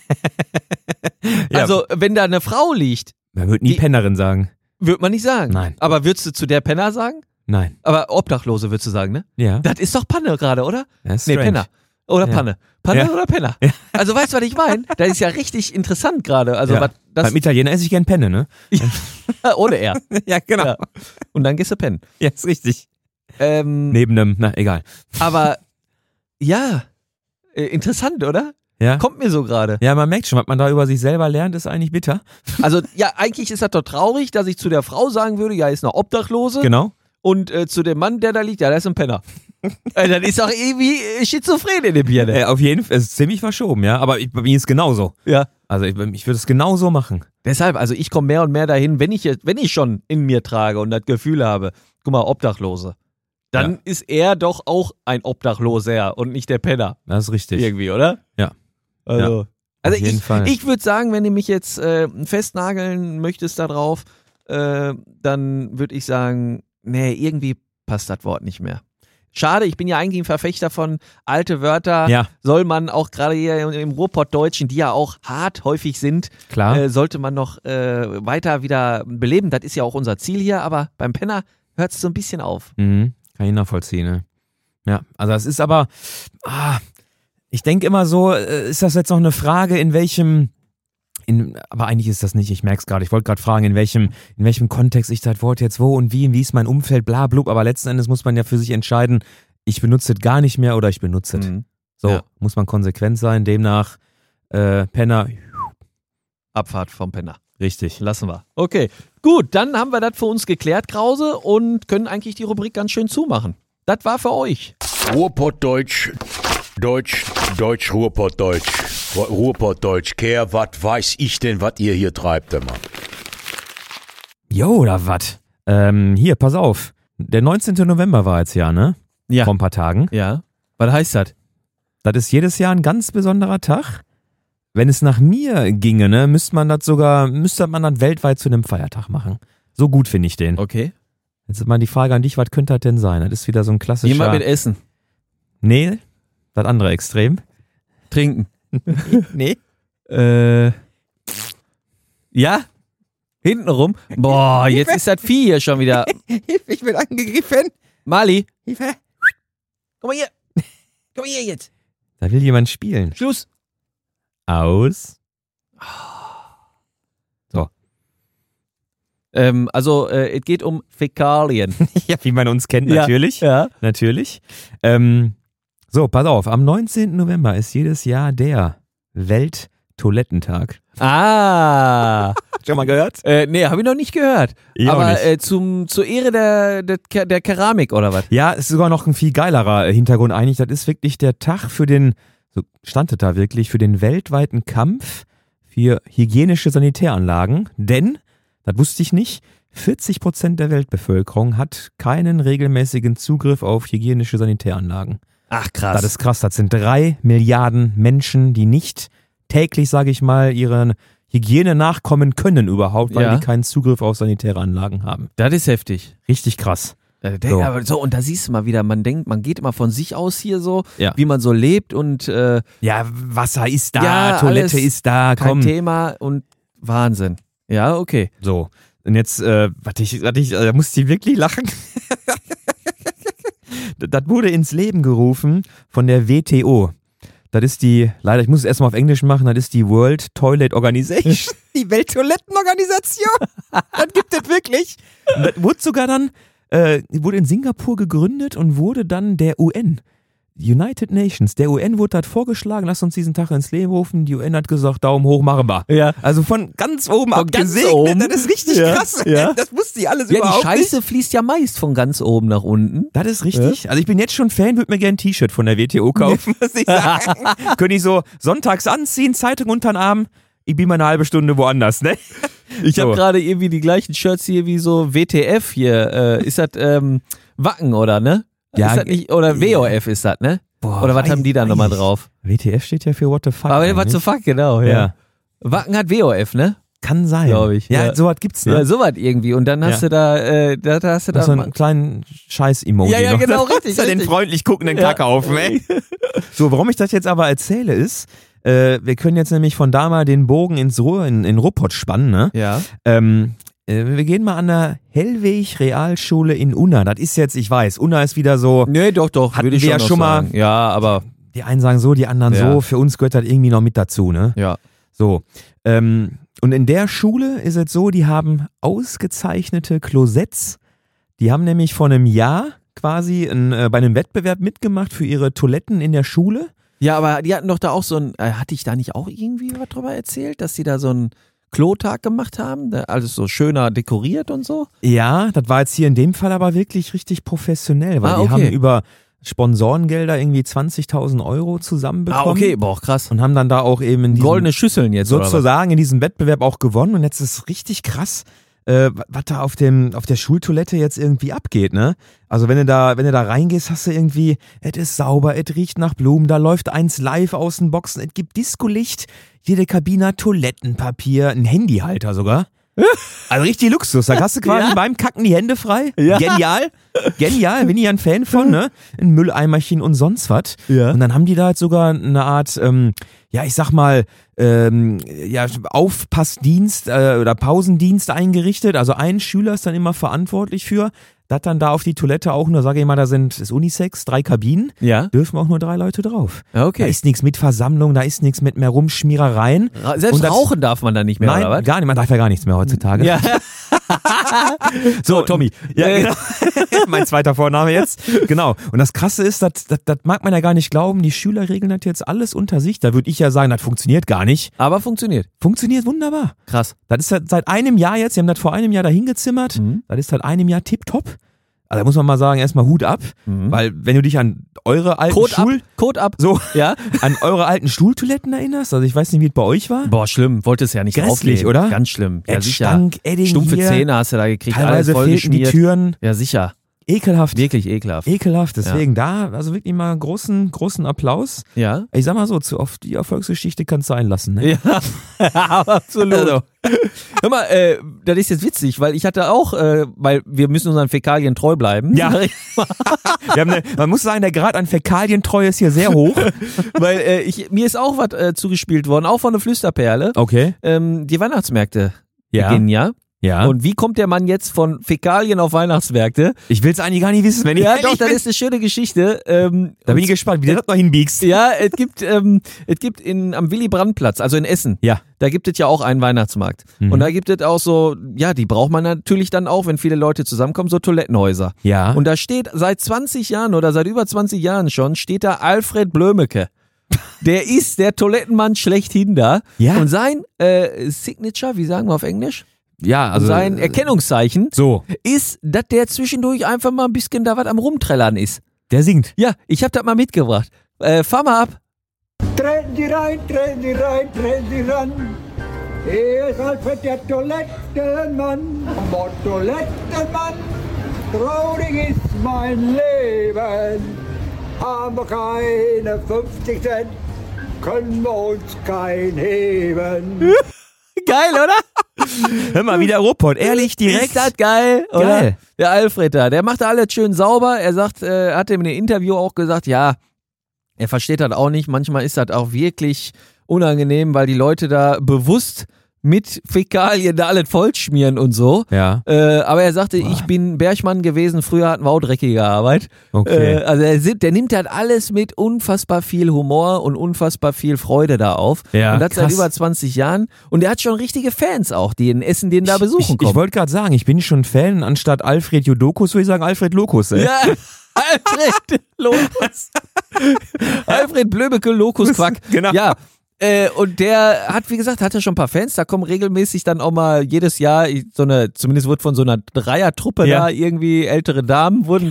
Ja. Also, wenn da eine Frau liegt, Man würde nie die- Pennerin sagen. würde man nicht sagen. Nein. Aber würdest du zu der Penner sagen? Nein. Aber Obdachlose würdest du sagen, ne? Ja. Das ist doch Panne gerade, oder? Das ist Nee, strange. Penner. Oder Ja. Panne. Panne Ja. oder Penner. Also weißt du, was ich meine? Das ist ja richtig interessant gerade. Also Ja. was, das Beim Italiener esse ich gern Penne, ne? ohne R. Ja, genau. Ja. Und dann gehst du pennen. Ja, ist richtig. Ähm, Neben einem, na egal. Aber Ja, interessant, oder? Ja. Kommt mir so gerade. Ja, man merkt schon, was man da über sich selber lernt, ist eigentlich bitter. Also, ja, eigentlich ist das doch traurig, dass ich zu der Frau sagen würde, ja, ist eine Obdachlose. Genau. Und zu dem Mann, der da liegt, ja, der ist ein Penner. Dann ist doch irgendwie schizophren in der Birne. Auf jeden Fall, es ist ziemlich verschoben, ja. Aber bei mir ist es genauso. Ja. Also ich würde es genauso machen. Deshalb, also ich komme mehr und mehr dahin, wenn ich schon in mir trage und das Gefühl habe, guck mal, Obdachlose, dann ist er doch auch ein Obdachloser und nicht der Penner. Das ist richtig. Irgendwie, oder? Ja. Also, auf jeden Fall. Ich würde sagen, wenn du mich jetzt festnageln möchtest da drauf, dann würde ich sagen, nee, irgendwie passt das Wort nicht mehr. Schade, ich bin ja eigentlich ein Verfechter von alte Wörter, soll man auch gerade hier im Ruhrpottdeutschen, die ja auch hart häufig sind, Klar. Sollte man noch weiter wieder beleben. Das ist ja auch unser Ziel hier, aber beim Penner hört es so ein bisschen auf. Mhm. Kann ich nachvollziehen, ne? Ja, also es ist aber, ich denke immer so, ist das jetzt noch eine Frage, aber eigentlich ist das nicht, ich merke es gerade, ich wollte gerade fragen, in welchem Kontext ich das Wort jetzt wo und wie ist mein Umfeld, bla blub, aber letzten Endes muss man ja für sich entscheiden, ich benutze es gar nicht mehr oder ich benutze es. So, muss man konsequent sein, demnach Penner. Abfahrt vom Penner. Richtig. Lassen wir. Okay, gut, dann haben wir das für uns geklärt, Krause, und können eigentlich die Rubrik ganz schön zumachen. Das war für euch. Ruhrpottdeutsch, Ruhrpottdeutsch. Ruhrpottdeutsch, Kerl, was weiß ich denn, was ihr hier treibt, immer. Jo, oder was? Hier, pass auf. Der 19. November war jetzt ja, ne? Ja. Vor ein paar Tagen. Ja. Was heißt das? Das ist jedes Jahr ein ganz besonderer Tag. Wenn es nach mir ginge, ne, müsste man das weltweit zu einem Feiertag machen. So gut finde ich den. Okay. Jetzt ist mal die Frage an dich, was könnte das denn sein? Das ist wieder so ein klassischer... Jemand mit Essen. Nee, das andere Extrem. Trinken. Nee. Ja? Hintenrum? Boah, jetzt ist das Vieh hier schon wieder. Hilfe, ich bin angegriffen. Mali. Hilfe. Komm mal hier. Komm mal hier jetzt. Da will jemand spielen. Schluss. Aus. So. Also, es geht um Fäkalien. Ja, wie man uns kennt, natürlich. Ja. Natürlich. So, pass auf. Am 19. November ist jedes Jahr der Welttoilettentag. Ah. Schon mal gehört? Nee, habe ich noch nicht gehört. Ich aber auch nicht. Zur Ehre der Keramik oder was? Ja, ist sogar noch ein viel geilerer Hintergrund eigentlich. Das ist wirklich der Tag für den, so stand es da wirklich, für den weltweiten Kampf für hygienische Sanitäranlagen. Denn, das wusste ich nicht, 40% der Weltbevölkerung hat keinen regelmäßigen Zugriff auf hygienische Sanitäranlagen. Ach krass. Das ist krass. Das sind 3 Milliarden Menschen, die nicht täglich, sage ich mal, ihren Hygiene nachkommen können überhaupt, weil die keinen Zugriff auf sanitäre Anlagen haben. Das ist heftig. Richtig krass. So. Aber so, und da siehst du mal wieder, man denkt, man geht immer von sich aus hier so, Ja. wie man so lebt und Ja, Wasser ist da, Ja, Toilette alles ist da, kein komm. Thema und Wahnsinn. Ja, okay. So, und jetzt, da musste ich wirklich lachen. Das wurde ins Leben gerufen von der WTO. Das ist leider, ich muss es erstmal auf Englisch machen, das ist die World Toilet Organization. Die Welttoilettenorganisation. Das gibt es wirklich. Und das wurde sogar dann, wurde in Singapur gegründet und wurde dann der UN. United Nations, der UN wurde das vorgeschlagen, lass uns diesen Tag ins Leben rufen. Die UN hat gesagt, Daumen hoch, machen wir. Ja. Also von ganz oben Von ganz abgesegnet, oben? das ist richtig krass. Ja. Das wusste ich alles Ja, überhaupt die Scheiße nicht. fließt ja meist von ganz oben nach unten. Das ist richtig. Also ich bin jetzt schon Fan, würde mir gerne ein T-Shirt von der WTO kaufen, muss ich sagen. Könnte ich so sonntags anziehen, Zeitung unter den Arm, ich bin mal eine halbe Stunde woanders, ne? Ich habe So. gerade irgendwie die gleichen Shirts hier wie so WTF hier. Ist das Wacken, oder, ne? Ja, ist das nicht, oder WOF ist das, ne? Boah, Oder was haben die da weiß nochmal ich. drauf? WTF steht ja für What the fuck. Aber what the eigentlich. fuck, genau, ja. Ja. Wacken hat WOF, ne? Kann sein. Glaub ich, Ja, ja. sowas gibt's, ne? Ja, sowas irgendwie. Und dann hast du da hast du Das da ist so einen kleinen Scheiß-Emoji Ja, ja, noch. genau, richtig, Das ist ja den richtig. freundlich guckenden Ja. Kackhaufen, ey. So, warum ich das jetzt aber erzähle ist, wir können jetzt nämlich von da mal den Bogen ins in Ruhrpott spannen, ne? Ja. Wir gehen mal an der Hellweg-Realschule in Unna. Das ist jetzt, ich weiß, Unna ist wieder so, Nee, doch, Hatten würde ich wir ja noch schon mal- sagen. Ja, aber die einen sagen so, die anderen Ja. so. Für uns gehört das irgendwie noch mit dazu, ne? ja. So. Und in der Schule ist es so, die haben ausgezeichnete Klosetts. Die haben nämlich vor einem Jahr quasi bei einem Wettbewerb mitgemacht für ihre Toiletten in der Schule. Ja, aber die hatten doch da auch so ein, hatte ich da nicht auch irgendwie was drüber erzählt, dass die da so einen Klotag gemacht haben, alles so schöner dekoriert und so? Ja, das war jetzt hier in dem Fall aber wirklich richtig professionell, weil die okay. haben über Sponsorengelder irgendwie 20.000 € zusammenbekommen. Okay, boah, krass. Und haben dann da auch eben in diesem, Goldene Schüsseln jetzt, sozusagen in diesem Wettbewerb auch gewonnen. Und jetzt ist richtig krass, was da auf der Schultoilette jetzt irgendwie abgeht, ne? Also wenn du da reingehst, hast du irgendwie, es ist sauber, es riecht nach Blumen, da läuft eins live aus den Boxen, es gibt Discolicht, jede Kabine hat Toilettenpapier, ein Handyhalter sogar. Also richtig Luxus, da hast du quasi beim Kacken die Hände frei. Ja. Genial, bin ich ein Fan von, ne? Ein Mülleimerchen und sonst was. Ja. Und dann haben die da halt sogar eine Art, ich sag mal, Aufpassdienst oder Pausendienst eingerichtet. Also ein Schüler ist dann immer verantwortlich für, dass dann da auf die Toilette auch nur, sage ich mal, ist Unisex, 3 Kabinen, dürfen auch nur 3 Leute drauf. Okay. Da ist nichts mit Versammlung, da ist nichts mit mehr Rumschmierereien. Selbst rauchen darf man da nicht mehr, nein, oder was? Gar nicht, man darf ja gar nichts mehr heutzutage. Ja. So, Tommy. Ja, genau. Mein zweiter Vorname jetzt. Genau. Und das Krasse ist, das mag man ja gar nicht glauben, die Schüler regeln das jetzt alles unter sich. Da würde ich ja sagen, das funktioniert gar nicht. Aber funktioniert. Funktioniert wunderbar. Krass. Das ist halt seit einem Jahr jetzt, sie haben das vor einem Jahr dahin gezimmert. Das ist seit einem Jahr tipptopp. Also da muss man mal sagen, erstmal Hut ab, weil wenn du dich an eure alten an eure alten Schultoiletten erinnerst, also ich weiß nicht, wie es bei euch war. Boah, schlimm, wollte es ja nicht grässlich, auflegen. Oder? Ganz schlimm. Ja, sicher. Stank, Edding stumpfe hier. Zähne hast du da gekriegt, teilweise alles fehlten die Türen. Ja, sicher. Ekelhaft. Wirklich ekelhaft. Ekelhaft, deswegen da, also wirklich mal großen Applaus. Ja. Ich sag mal so, auf die Erfolgsgeschichte kannst du einlassen. Ne? Ja, absolut. Also. Hör mal, das ist jetzt witzig, weil ich hatte auch, weil wir müssen unseren Fäkalien treu bleiben. Ja. Man muss sagen, der Grad an Fäkalientreue ist hier sehr hoch. Weil mir ist auch was zugespielt worden, auch von der Flüsterperle. Okay. Die Weihnachtsmärkte beginnen ja. Ja. Und wie kommt der Mann jetzt von Fäkalien auf Weihnachtsmärkte? Ich will es eigentlich gar nicht wissen, wenn ich doch, das ist eine schöne Geschichte. Da bin ich gespannt, wie du das noch hinbiegst. Ja, es gibt am Willy-Brandt-Platz, also in Essen. Ja. Da gibt es ja auch einen Weihnachtsmarkt. Und da gibt es auch so, die braucht man natürlich dann auch, wenn viele Leute zusammenkommen, so Toilettenhäuser. Ja. Und da steht seit 20 Jahren oder seit über 20 Jahren schon, steht da Alfred Blömecke. Der ist der Toilettenmann schlechthin da. Ja. Und sein Signature, wie sagen wir auf Englisch? Ja, also sein Erkennungszeichen ist, dass der zwischendurch einfach mal ein bisschen da was am Rumträllern ist. Der singt. Ja, ich hab das mal mitgebracht. Fahr mal ab. Treten Sie rein, treten Sie rein, treten Sie ran. Hier ist Alfred der Toilettenmann. Toilettenmann, traurig ist mein Leben. Haben wir keine 50 Cent, können wir uns kein heben. Geil, oder? Hör mal, wie der Ruhrpott, ehrlich, direkt. Ist das geil, oder? Geil. Der Alfred da, der macht da alles schön sauber. Er sagt, hat in einem Interview auch gesagt, ja, er versteht das auch nicht. Manchmal ist das auch wirklich unangenehm, weil die Leute da bewusst mit Fäkalien da alles vollschmieren und so. Ja. Aber er sagte, ich bin Bergmann gewesen, früher hatten wir auch dreckige Arbeit. Okay. Also der nimmt halt alles mit unfassbar viel Humor und unfassbar viel Freude da auf. Ja, und das krass. seit über 20 Jahren. Und er hat schon richtige Fans auch, die in Essen den da besuchen kommen. Ich wollte gerade sagen, ich bin schon Fan, anstatt Alfred Jodokus würde ich sagen Alfred Lokus. Ey. Ja, Alfred Lokus. Alfred Blömecke Lokus Quack. Genau. Ja. Und der hat, wie gesagt, hat ja schon ein paar Fans, da kommen regelmäßig dann auch mal jedes Jahr zumindest wird von so einer Dreiertruppe da irgendwie, ältere Damen wurde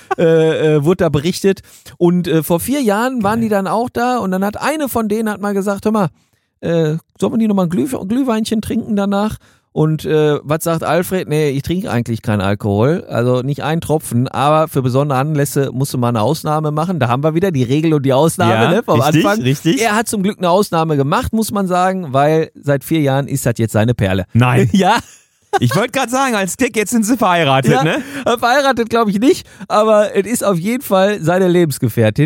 da berichtet. Und vor 4 Jahren waren die dann auch da und dann hat eine von denen hat mal gesagt, hör mal, sollen wir die nochmal ein Glühweinchen trinken danach? Und was sagt Alfred? Nee, ich trinke eigentlich keinen Alkohol, also nicht einen Tropfen, aber für besondere Anlässe musst du mal eine Ausnahme machen. Da haben wir wieder die Regel und die Ausnahme, ne, vom richtig, Anfang. Richtig. Er hat zum Glück eine Ausnahme gemacht, muss man sagen, weil seit 4 Jahren ist das jetzt seine Perle. Nein. Ja. Ich wollte gerade sagen, als Gag, jetzt sind sie verheiratet, Ja, ne? verheiratet glaube ich nicht, aber es ist auf jeden Fall seine Lebensgefährtin.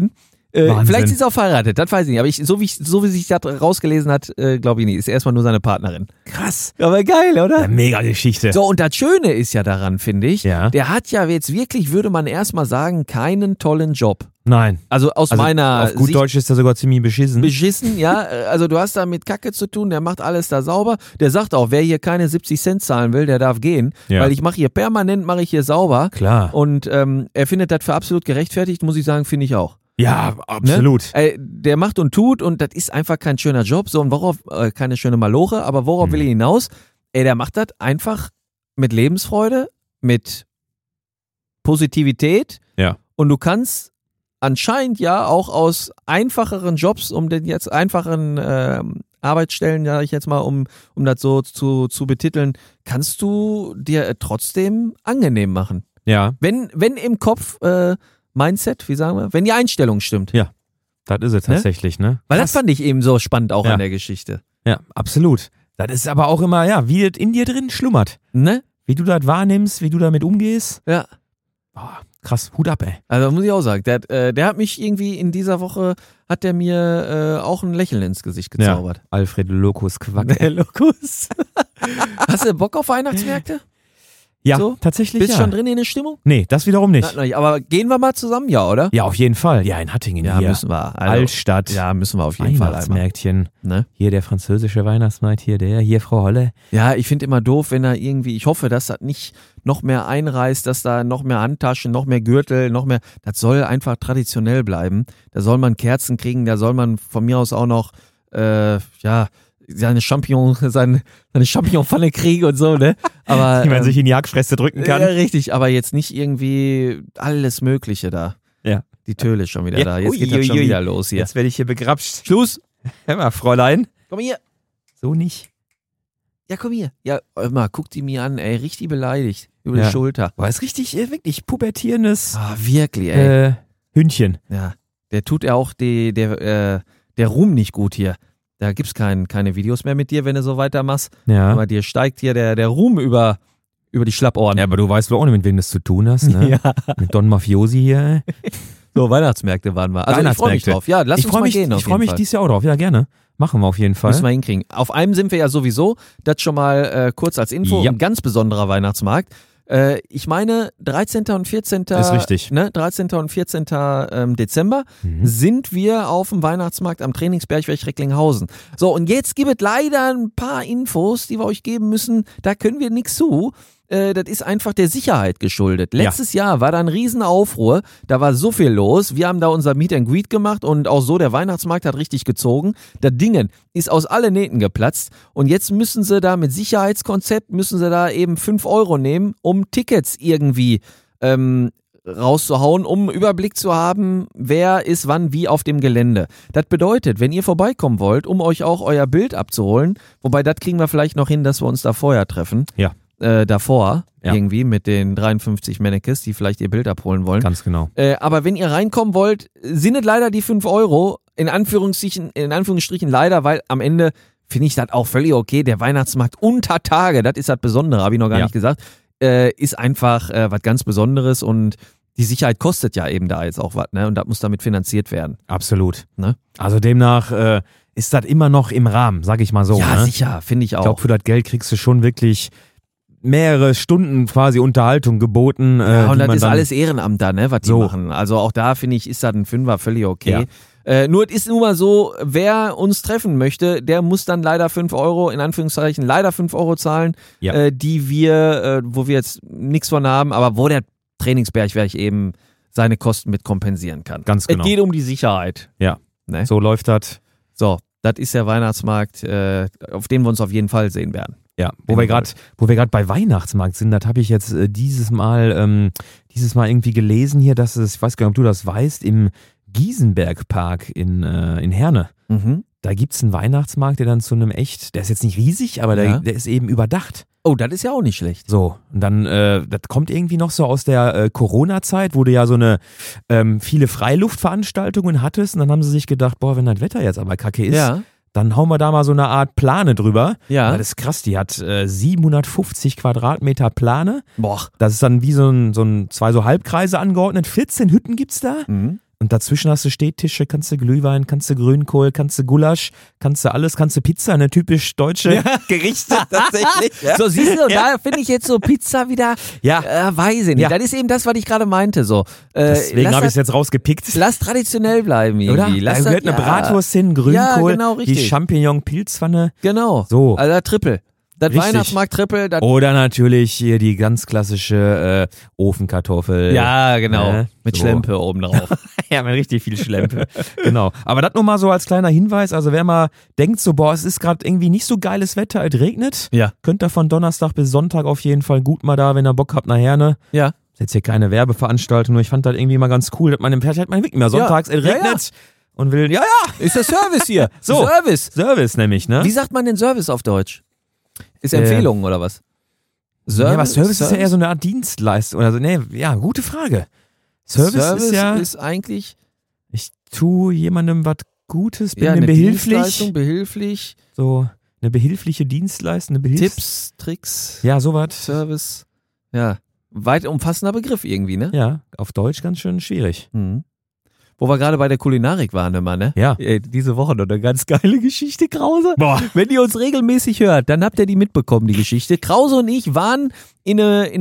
Vielleicht ist sie auch verheiratet, das weiß ich nicht. Aber so wie sich das rausgelesen hat, glaube ich nicht. Ist erstmal nur seine Partnerin. Krass. Aber geil, oder? Ja, mega Geschichte. So, und das Schöne ist ja daran, finde ich, Ja. der hat ja jetzt wirklich, würde man erstmal sagen, keinen tollen Job. Nein. Also aus meiner Auf gut Sicht Deutsch ist er sogar ziemlich beschissen. beschissen, ja. Also du hast da mit Kacke zu tun, der macht alles da sauber. Der sagt auch, wer hier keine 70 Cent zahlen will, der darf gehen. Ja. Weil ich mache hier permanent, sauber. Klar. Und er findet das für absolut gerechtfertigt, muss ich sagen, finde ich auch. Ja, absolut. Ne? Der macht und tut und das ist einfach kein schöner Job. So, und worauf, keine schöne Maloche, aber worauf will ich hinaus? Der macht das einfach mit Lebensfreude, mit Positivität. Ja. Und du kannst anscheinend ja auch aus einfacheren Jobs, um den jetzt einfachen Arbeitsstellen, ja ich jetzt mal, um das so zu betiteln, kannst du dir trotzdem angenehm machen. Ja, Wenn im Kopf Mindset, wie sagen wir, wenn die Einstellung stimmt. Ja. das ist es tatsächlich, ne? Weil Krass. das fand ich eben so spannend auch Ja. an der Geschichte. Ja, absolut. Das ist aber auch immer, ja, wie das in dir drin schlummert. Ne? Wie du das wahrnimmst, wie du damit umgehst. Ja. Boah, krass, Hut ab, ey. Also muss ich auch sagen, der hat mich irgendwie in dieser Woche, hat der mir auch ein Lächeln ins Gesicht gezaubert. Ja, Alfred Lokus Quack. Der Lokus. Hast du Bock auf Weihnachtsmärkte? Ja, So? tatsächlich Bist ja. schon drin in der Stimmung? Nee, das wiederum nicht. Na, aber gehen wir mal zusammen, ja, oder? Ja, auf jeden Fall. Ja, in Hattingen hier. müssen wir. Also, Altstadt. Ja, müssen wir auf jeden Fall einmal. Weihnachtsmärktchen. Ne? Hier der französische Weihnachtsmarkt, hier Frau Holle. Ja, ich finde immer doof, wenn da irgendwie, ich hoffe, dass das nicht noch mehr einreißt, dass da noch mehr Handtaschen, noch mehr Gürtel, noch mehr, das soll einfach traditionell bleiben. Da soll man Kerzen kriegen, da soll man von mir aus auch noch, seine Champignon-Pfanne kriegen und so, ne? Aber, Die man sich in die Hackfresse drücken kann. Ja, richtig, aber jetzt nicht irgendwie alles Mögliche da. Ja. Die Töle ist schon wieder Ja, da. Jetzt geht ui, das schon ui, ui. wieder los hier. Jetzt werde ich hier begrapscht. Schluss! Hör mal, Fräulein. Komm hier! So nicht. Ja, komm hier. Ja, mal, guck die mir an, ey, richtig beleidigt. Über Ja. die Schulter. Boah, ist richtig, wirklich pubertierendes Ah, wirklich, ey. Hündchen. Ja. Der tut ja auch der Ruhm nicht gut hier. Da gibt's keine Videos mehr mit dir, wenn du so weitermachst. Ja. Aber dir steigt hier der Ruhm über die Schlappohren. Ja, aber du weißt doch auch nicht, mit wem du es zu tun hast, ne? Ja. Mit Don Mafiosi hier. So, Weihnachtsmärkte waren wir. Also ich freue mich Weihnachtsmärkte. drauf. Ja, lass Ich uns freue mal mich, gehen. ich freue mich dieses Jahr auch drauf. Ja, gerne. Machen wir auf jeden Fall. Müssen wir hinkriegen. Auf einem sind wir ja sowieso. Das schon mal kurz als Info. Ja. Ein ganz besonderer Weihnachtsmarkt. Ich meine, 13. und 14. Ist richtig. Ne, 13. und 14. Dezember sind wir auf dem Weihnachtsmarkt am Trainingsbergwerk Recklinghausen. So, und jetzt gibt es leider ein paar Infos, die wir euch geben müssen. Da können wir nichts zu. Das ist einfach der Sicherheit geschuldet. Letztes Jahr war da ein Riesenaufruhr, da war so viel los. Wir haben da unser Meet and Greet gemacht und auch so, der Weihnachtsmarkt hat richtig gezogen. Das Ding ist aus allen Nähten geplatzt und jetzt müssen sie da mit Sicherheitskonzept, müssen sie da eben 5 € nehmen, um Tickets irgendwie rauszuhauen, um einen Überblick zu haben, wer ist wann wie auf dem Gelände. Das bedeutet, wenn ihr vorbeikommen wollt, um euch auch euer Bild abzuholen, wobei das kriegen wir vielleicht noch hin, dass wir uns da vorher treffen. Ja. Davor, Ja. irgendwie mit den 53 Mannequins, die vielleicht ihr Bild abholen wollen. Ganz genau. Aber wenn ihr reinkommen wollt, sind es leider die 5 €, in Anführungsstrichen leider, weil am Ende finde ich das auch völlig okay. Der Weihnachtsmarkt unter Tage, das ist das Besondere, habe ich noch gar nicht gesagt, ist einfach was ganz Besonderes und die Sicherheit kostet ja eben da jetzt auch was, ne? Und das muss damit finanziert werden. Absolut. Ne? Also demnach ist das immer noch im Rahmen, sag ich mal so. Ja, ne? sicher, finde ich auch. Ich glaube, für das Geld kriegst du schon wirklich mehrere Stunden quasi Unterhaltung geboten. Ja, und die das man ist dann- alles Ehrenamt da, ne, was die So. machen. Also auch da, finde ich, ist das ein Fünfer völlig okay. Ja. Nur es ist nun mal so, wer uns treffen möchte, der muss dann leider 5 €, in Anführungszeichen, leider 5 € zahlen, Ja. die wir, wo wir jetzt nichts von haben, aber wo der Trainingsbergwerk eben seine Kosten mit kompensieren kann. Ganz genau. Es geht um die Sicherheit. Ja. Ne? So läuft das. So, das ist der Weihnachtsmarkt, auf den wir uns auf jeden Fall sehen werden. Ja, wo wir gerade bei Weihnachtsmarkt sind, das habe ich jetzt dieses Mal irgendwie gelesen hier, dass es, ich weiß gar nicht, ob du das weißt, im Giesenbergpark in Herne. Mhm. Da gibt es einen Weihnachtsmarkt, der dann zu einem der ist jetzt nicht riesig, aber Ja. der ist eben überdacht. Oh, das ist ja auch nicht schlecht. So, und dann, das kommt irgendwie noch so aus der Corona-Zeit, wo du ja so eine viele Freiluftveranstaltungen hattest und dann haben sie sich gedacht, boah, wenn das Wetter jetzt aber kacke ist, Ja. dann hauen wir da mal so eine Art Plane drüber. Ja. Das ist krass, die hat 750 Quadratmeter Plane. Boah. Das ist dann wie zwei so Halbkreise angeordnet. 14 Hütten gibt's da. Mhm. Und dazwischen hast du Stehtische, kannst du Glühwein, kannst du Grünkohl, kannst du Gulasch, kannst du alles, kannst du Pizza, eine typisch deutsche Gerichte tatsächlich. Ja. So, siehst du, und da finde ich jetzt so Pizza wieder, weiß ich nicht. Das ist eben das, was ich gerade meinte. So. Deswegen habe ich es jetzt rausgepickt. Lass traditionell bleiben irgendwie. Oder? Da gehört eine Bratwurst hin, Grünkohl, ja, genau, richtig. die Champignon-Pilzpfanne. Genau, so. Also Triple. Das Richtig. Weihnachtsmarkt-Triple. Oder natürlich hier die ganz klassische Ofenkartoffel. Ja, genau. Mit so. Schlempe oben drauf. Ja, mit richtig viel Schlempe. Genau. Aber das nur mal so als kleiner Hinweis. Also wer mal denkt so, boah, es ist gerade irgendwie nicht so geiles Wetter, es regnet. Ja. Könnt ihr von Donnerstag bis Sonntag auf jeden Fall gut mal da, wenn ihr Bock habt, nachher, ne? Ja. Das ist jetzt hier keine Werbeveranstaltung, nur ich fand das irgendwie mal ganz cool, dass man im Fertig hat man wirklich mehr sonntags, es regnet und will, Ist der Service hier. So. Service nämlich, ne? Wie sagt man denn Service auf Deutsch? Ist Empfehlung oder was? Ja, aber Service ist ja eher so eine Art Dienstleistung. Oder so. Nee, ja, gute Frage. Service ist eigentlich... Ich tue jemandem was Gutes, bin Ja, ihm eine behilflich. behilflich. So eine behilfliche Dienstleistung, Tipps, Tricks, Ja, sowas. Service. Ja, weit umfassender Begriff irgendwie, ne? Ja, auf Deutsch ganz schön schwierig. Mhm. Wo wir gerade bei der Kulinarik waren immer, ne? Ja. Diese Woche noch eine ganz geile Geschichte, Krause. Boah. Wenn ihr uns regelmäßig hört, dann habt ihr die mitbekommen, die Geschichte. Krause und ich waren in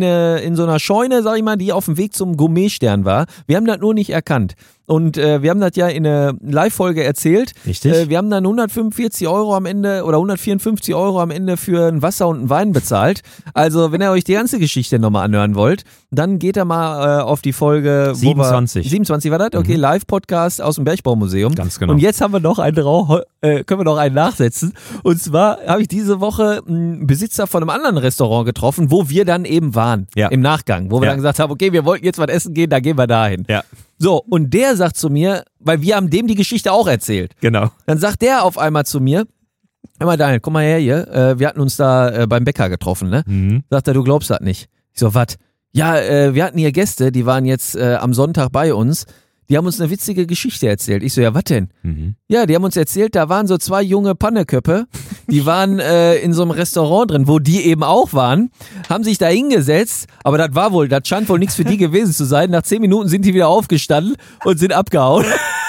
so einer Scheune, sag ich mal, die auf dem Weg zum Gourmetstern war. Wir haben das nur nicht erkannt. Und wir haben das ja in einer Live-Folge erzählt. Richtig. Wir haben dann 145 € am Ende oder 154 € am Ende für ein Wasser und einen Wein bezahlt. Also, wenn ihr euch die ganze Geschichte nochmal anhören wollt, dann geht da mal auf die Folge 27. 27 war das? Okay, Live-Podcast aus dem Bergbaumuseum. Ganz genau. Und jetzt haben wir noch können wir noch einen nachsetzen. Und zwar habe ich diese Woche einen Besitzer von einem anderen Restaurant getroffen, wo wir dann eben waren. Ja. Im Nachgang. Wo wir dann gesagt haben, okay, wir wollten jetzt was essen gehen, da gehen wir dahin. Ja. So, und der sagt zu mir, weil wir haben dem die Geschichte auch erzählt. Genau. Dann sagt der auf einmal zu mir, hör mal Daniel, komm mal her hier, wir hatten uns da beim Bäcker getroffen, ne? Sagt er, du glaubst das nicht. Ich so, was? Ja, wir hatten hier Gäste, die waren jetzt am Sonntag bei uns, die haben uns eine witzige Geschichte erzählt. Ich so, ja, was denn? Ja, die haben uns erzählt, da waren so 2 junge Panneköppe, die waren in so einem Restaurant drin, wo die eben auch waren, haben sich da hingesetzt, aber das scheint wohl nichts für die gewesen zu sein. Nach 10 Minuten sind die wieder aufgestanden und sind abgehauen.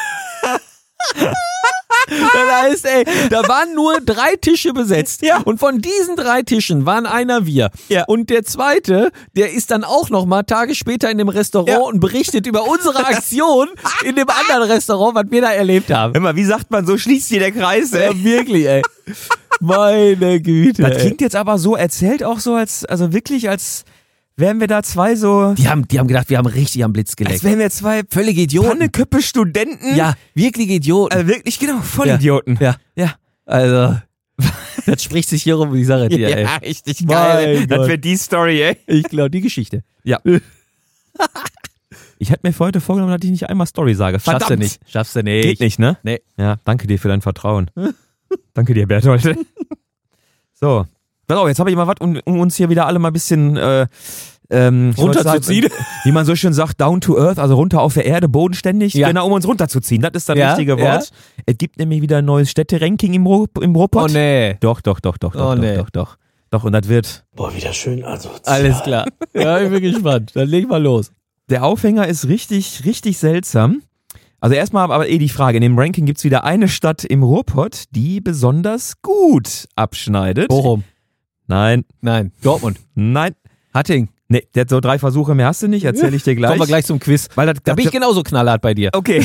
Das heißt, da waren nur 3 Tische besetzt. Ja. Und von diesen 3 Tischen waren einer wir. Ja. Und der zweite, der ist dann auch nochmal Tage später in dem Restaurant und berichtet über unsere Aktion in dem anderen Restaurant, was wir da erlebt haben. Hör mal, wie sagt man, so schließt sich der Kreis, ey. Ja, wirklich, ey. Meine Güte. Das klingt jetzt aber so, erzählt auch so, als wären wir da 2 so. Die haben gedacht, wir haben richtig am Blitz geleckt. Als wären wir 2 völlige Idioten. Panneköppe Studenten. Ja, wirklich Idioten. Also wirklich, genau, Vollidioten. Ja. Also, das spricht sich hier rum, die Sache dir, ey. Ja, richtig geil. Mein Das Gott. wäre die Story, ey. Ich glaube, die Geschichte. Ja. Ich hätte mir für heute vorgenommen, dass ich nicht einmal Story sage. Verdammt. Schaffst du nicht. Geht nicht, ne? Nee. Ja, danke dir für dein Vertrauen. Danke dir, Berthold. So. Pass auf, jetzt habe ich mal was, um uns hier wieder alle mal ein bisschen runterzuziehen. Wie man so schön sagt, down to earth, also runter auf der Erde, bodenständig, genau, um uns runterzuziehen. Das ist das richtige Wort. Ja. Es gibt nämlich wieder ein neues Städteranking im Ruhrpott. Oh nee. Doch. Doch, und das wird... Boah, wieder schön asozial. Alles klar. Ja, ich bin gespannt. Dann leg mal los. Der Aufhänger ist richtig, richtig seltsam. Also erstmal aber die Frage, in dem Ranking gibt es wieder eine Stadt im Ruhrpott, die besonders gut abschneidet. Bochum. Nein. Dortmund. Nein. Hatting. Nee, der hat so 3 Versuche mehr hast du nicht, erzähl ich dir gleich. Kommen wir gleich zum Quiz. Weil Da bin ich genauso knallhart bei dir. Okay.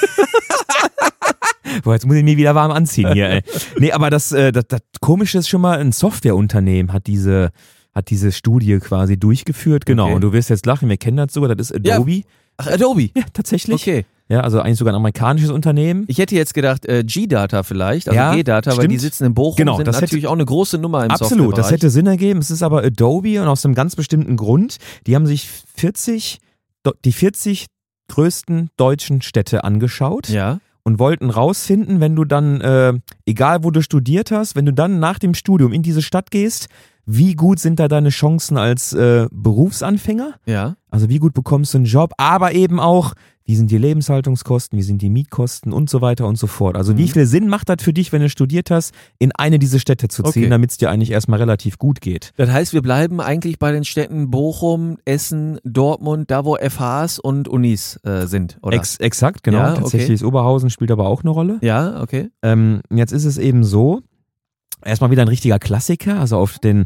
Boah, jetzt muss ich mir wieder warm anziehen hier, ey. Nee, aber das Komische ist schon mal, ein Softwareunternehmen hat diese Studie quasi durchgeführt. Genau, Okay. und du wirst jetzt lachen, wir kennen das sogar, das ist Adobe. Ach, Adobe. Ja, tatsächlich. Okay. Ja, also eigentlich sogar ein amerikanisches Unternehmen. Ich hätte jetzt gedacht, G-Data vielleicht, also Ja, G-Data, weil stimmt. die sitzen in Bochum, Genau, sind das natürlich auch eine große Nummer im Absolut, Softwarebereich. das hätte Sinn ergeben. Es ist aber Adobe und aus einem ganz bestimmten Grund. Die haben sich die 40 größten deutschen Städte angeschaut. Ja. Und wollten rausfinden, wenn du dann, egal wo du studiert hast, wenn du dann nach dem Studium in diese Stadt gehst, wie gut sind da deine Chancen als Berufsanfänger? Ja. Also wie gut bekommst du einen Job, aber eben auch, wie sind die Lebenshaltungskosten, wie sind die Mietkosten und so weiter und so fort. Also wie viel Sinn macht das für dich, wenn du studiert hast, in eine dieser Städte zu ziehen, damit es dir eigentlich erstmal relativ gut geht? Das heißt, wir bleiben eigentlich bei den Städten Bochum, Essen, Dortmund, da wo FHs und Unis sind, oder? Exakt, genau. Ja, Tatsächlich okay. ist Oberhausen, spielt aber auch eine Rolle. Ja, okay. Jetzt ist es eben so, erstmal wieder ein richtiger Klassiker, also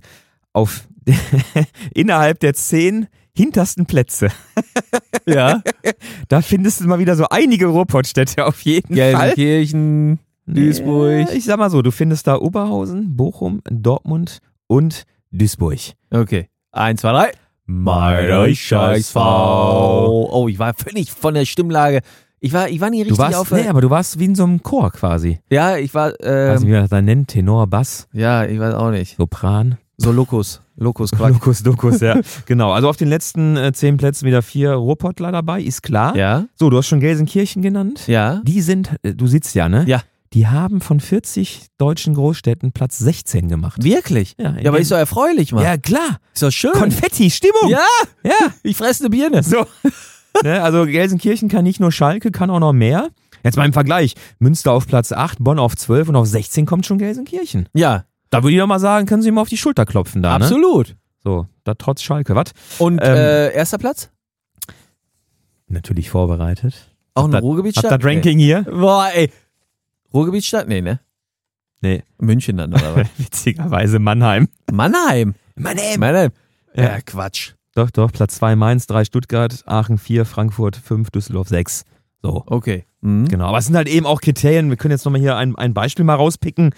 innerhalb der 10 hintersten Plätze. Ja. Da findest du mal wieder so einige Ruhrpottstädte auf jeden Fall. Gelsenkirchen, Duisburg. Ich sag mal so, du findest da Oberhausen, Bochum, Dortmund und Duisburg. Okay. 1, 2, 3. Meine Scheiß-V. Oh, ich war völlig von der Stimmlage. Ich war nie richtig aber du warst wie in so einem Chor quasi. Ja, ich war. Weiß nicht, wie man das da nennt, Tenor, Bass, Ja, ich weiß auch nicht. Sopran. So Lokus Quack. Lokus, ja. Genau, also auf den letzten 10 Plätzen wieder 4 Ruhrpottler dabei, ist klar. Ja. So, du hast schon Gelsenkirchen genannt. Ja. Die sind, du sitzt ja, ne? Ja. Die haben von 40 deutschen Großstädten Platz 16 gemacht. Wirklich? Ja, aber ist doch erfreulich, Mann. Ja, klar. Ist doch schön. Konfetti, Stimmung. Ja, Ja. ich fresse eine Birne. So. Ne, also Gelsenkirchen kann nicht nur Schalke, kann auch noch mehr. Jetzt mal im Vergleich. Münster auf Platz 8, Bonn auf 12 und auf 16 kommt schon Gelsenkirchen. Ja, Da würde ich doch mal sagen, können Sie mal auf die Schulter klopfen da, ne? absolut. So, da trotz Schalke, was? Und erster Platz? Natürlich vorbereitet. Auch eine Habt Ruhrgebietsstadt? das Ranking hier? Nee. Boah, ey. Ruhrgebietsstadt? Nee, ne? Nee, München dann, oder was? witzigerweise Mannheim. Mannheim. Mannheim. Ja, Quatsch. Doch, Platz 2 Mainz, 3 Stuttgart, Aachen 4, Frankfurt 5, Düsseldorf 6. So. Okay. Mhm. Genau, aber es sind halt eben auch Kriterien. Wir können jetzt nochmal hier ein Beispiel mal rauspicken.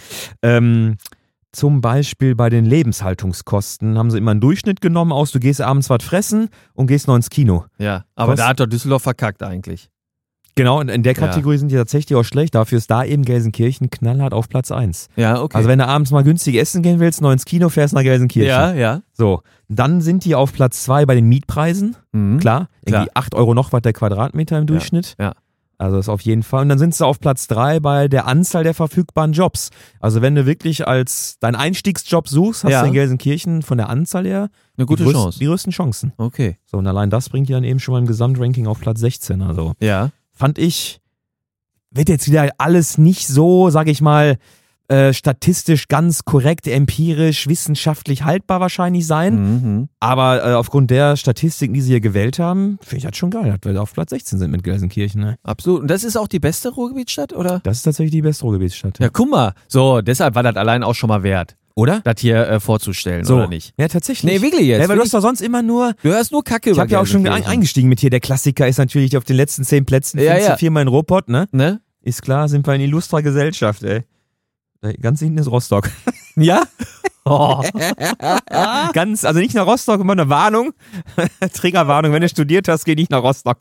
Zum Beispiel bei den Lebenshaltungskosten haben sie immer einen Durchschnitt genommen aus, du gehst abends was fressen und gehst noch ins Kino. Ja, aber Was? da hat doch Düsseldorf verkackt eigentlich. Genau, in der Kategorie sind die tatsächlich auch schlecht. Dafür ist da eben Gelsenkirchen knallhart auf Platz 1. Ja, okay. Also wenn du abends mal günstig essen gehen willst, noch ins Kino fährst nach Gelsenkirchen. ja. So, dann sind die auf Platz 2 bei den Mietpreisen. Mhm. Klar, irgendwie 8 Euro noch was der Quadratmeter im Durchschnitt. Ja. Also das auf jeden Fall. Und dann sind sie auf Platz 3 bei der Anzahl der verfügbaren Jobs. Also wenn du wirklich als deinen Einstiegsjob suchst, hast Ja. du in Gelsenkirchen von der Anzahl her Eine gute Chance. die größten Chancen. Okay. So, und allein das bringt die dann eben schon mal im Gesamtranking auf Platz 16. Also Ja. fand ich, wird jetzt wieder alles nicht so, sag ich mal, statistisch ganz korrekt, empirisch, wissenschaftlich haltbar wahrscheinlich sein. Mhm. Aber aufgrund der Statistiken, die sie hier gewählt haben, finde ich das schon geil, dass wir auf Platz 16 sind mit Gelsenkirchen. Ne? Absolut. Und das ist auch die beste Ruhrgebietsstadt, oder? Das ist tatsächlich die beste Ruhrgebietsstadt. Ja, guck mal. So, deshalb war das allein auch schon mal wert, Oder? das hier vorzustellen, So. oder nicht? Ja, tatsächlich. Nee, wirklich jetzt. Ja, weil du Wirklich. hast doch sonst immer nur. Du hörst nur Kacke Ich über habe ja auch schon Gelsenkirchen. eingestiegen mit hier. Der Klassiker ist natürlich auf den letzten 10 Plätzen. Ja, findest du ja. 4-mal in Ruhrpott, ne? Ne? Ist klar, sind wir in illustrer Gesellschaft, ey. Ganz hinten ist Rostock. Ja? Oh. Ganz, also nicht nach Rostock, immer eine Warnung. Triggerwarnung, wenn du studiert hast, geh nicht nach Rostock.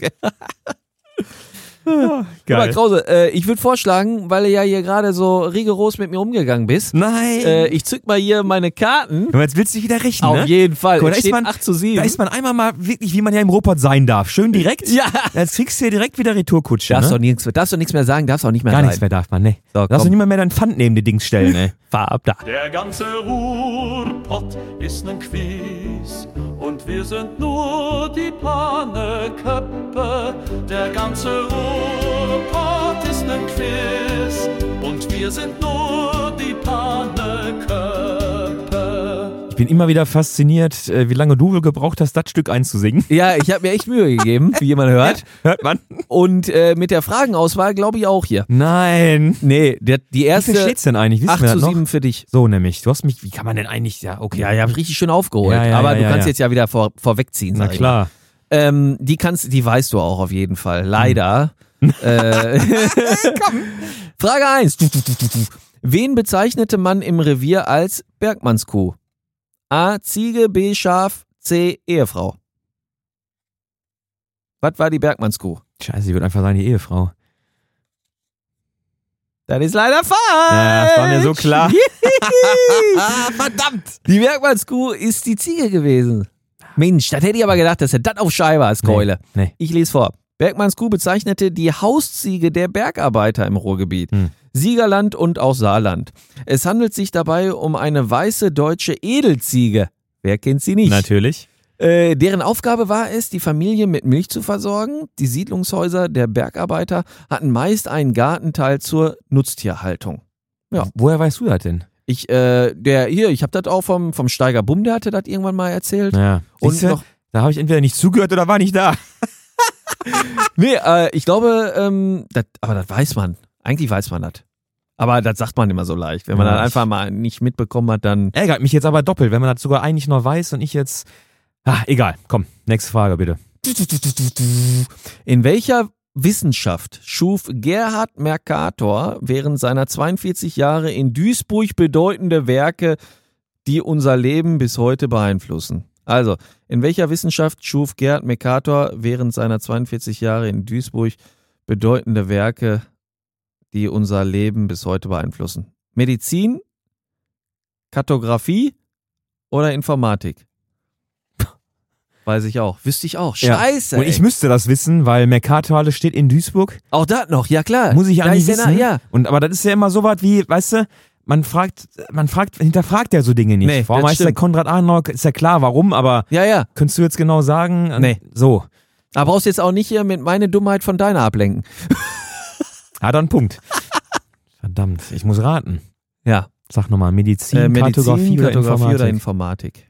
Guck mal, Krause, ich würde vorschlagen, weil du ja hier gerade so rigoros mit mir umgegangen bist, Nein. ich zück mal hier meine Karten. Aber jetzt willst du dich wieder rächen, ne? Auf jeden Fall. Guck mal, Es steht 8:7. Da ist man einmal mal wirklich, wie man ja im Ruhrpott sein darf. Schön direkt. Ja. Jetzt kriegst du hier direkt wieder Retourkutsche. Darfst Ne? doch nichts mehr sagen, darfst auch nicht mehr Gar rein. nichts mehr darf man, ne? So, Darfst du komm. nicht mehr dein Pfand neben die Dings stellen, ne? Fahr ab da. Der ganze Ruhrpott ist nen Quiz und wir sind nur die Paneköppe. Der ganze Ruhrpott ist nen Quiz und wir sind nur die Paneköppe. Ich bin immer wieder fasziniert, wie lange du wohl gebraucht hast, das Stück einzusingen. Ja, ich habe mir echt Mühe gegeben, wie jemand hört. Hört man? Und mit der Fragenauswahl glaube ich auch hier. Nein. Nee, die Wie erste viel steht's denn eigentlich? Wissen wir das noch? 8:7 für dich. So nämlich. Du hast mich, wie kann man denn eigentlich, ja, okay. Ja, ich habe richtig schön aufgeholt. Ja, ja, aber ja, du kannst ja. jetzt ja wieder vorwegziehen. Na sag ich klar. mal. Die weißt du auch auf jeden Fall. Leider. Frage 1. Wen bezeichnete man im Revier als Bergmannskuh? A. Ziege, B. Schaf, C. Ehefrau. Was war die Bergmannskuh? Scheiße, ich würde einfach sagen, die Ehefrau. Das ist leider falsch. Ja, das war mir so klar. Verdammt. Die Bergmannskuh ist die Ziege gewesen. Mensch, das hätte ich aber gedacht, dass er das auf Scheibe als Keule. Nee. Ich lese vor. Bergmannskuh bezeichnete die Hausziege der Bergarbeiter im Ruhrgebiet. Siegerland und auch Saarland. Es handelt sich dabei um eine weiße deutsche Edelziege. Wer kennt sie nicht? Natürlich. Deren Aufgabe war es, die Familie mit Milch zu versorgen. Die Siedlungshäuser der Bergarbeiter hatten meist einen Gartenteil zur Nutztierhaltung. Ja. Woher weißt du das denn? Ich habe das auch vom Steiger Bumm, der hatte das irgendwann mal erzählt. Ja. Und Siehste, noch, da habe ich entweder nicht zugehört oder war nicht da. nee, ich glaube, aber das weiß man. Eigentlich weiß man das. Aber das sagt man immer so leicht. Wenn man Ja, dann einfach mal nicht mitbekommen hat, dann... Ärgert mich jetzt aber doppelt, wenn man das sogar eigentlich noch weiß und ich jetzt... egal. Komm, nächste Frage bitte. In welcher Wissenschaft schuf Gerhard Mercator während seiner 42 Jahre in Duisburg bedeutende Werke, die unser Leben bis heute beeinflussen? Also, in welcher Wissenschaft schuf Gerhard Mercator während seiner 42 Jahre in Duisburg bedeutende Werke, die unser Leben bis heute beeinflussen? Medizin, Kartografie oder Informatik? Weiß ich auch. Wüsste ich auch. Scheiße. Und ich müsste das wissen, weil Mercatorhalle steht in Duisburg. Auch das noch, ja klar. Muss ich eigentlich Da ist wissen. ja. Aber das ist ja immer so was wie, weißt du, man hinterfragt ja so Dinge nicht. Nee, Warum das heißt der stimmt. Konrad Adenauer? Ist ja klar, warum, aber Ja. könntest du jetzt genau sagen? Nee. So. Aber brauchst jetzt auch nicht hier mit meine Dummheit von deiner ablenken. Hat er einen Punkt. Verdammt, ich muss raten. Ja. Sag nochmal, Medizin, Kartografie oder Informatik. Informatik.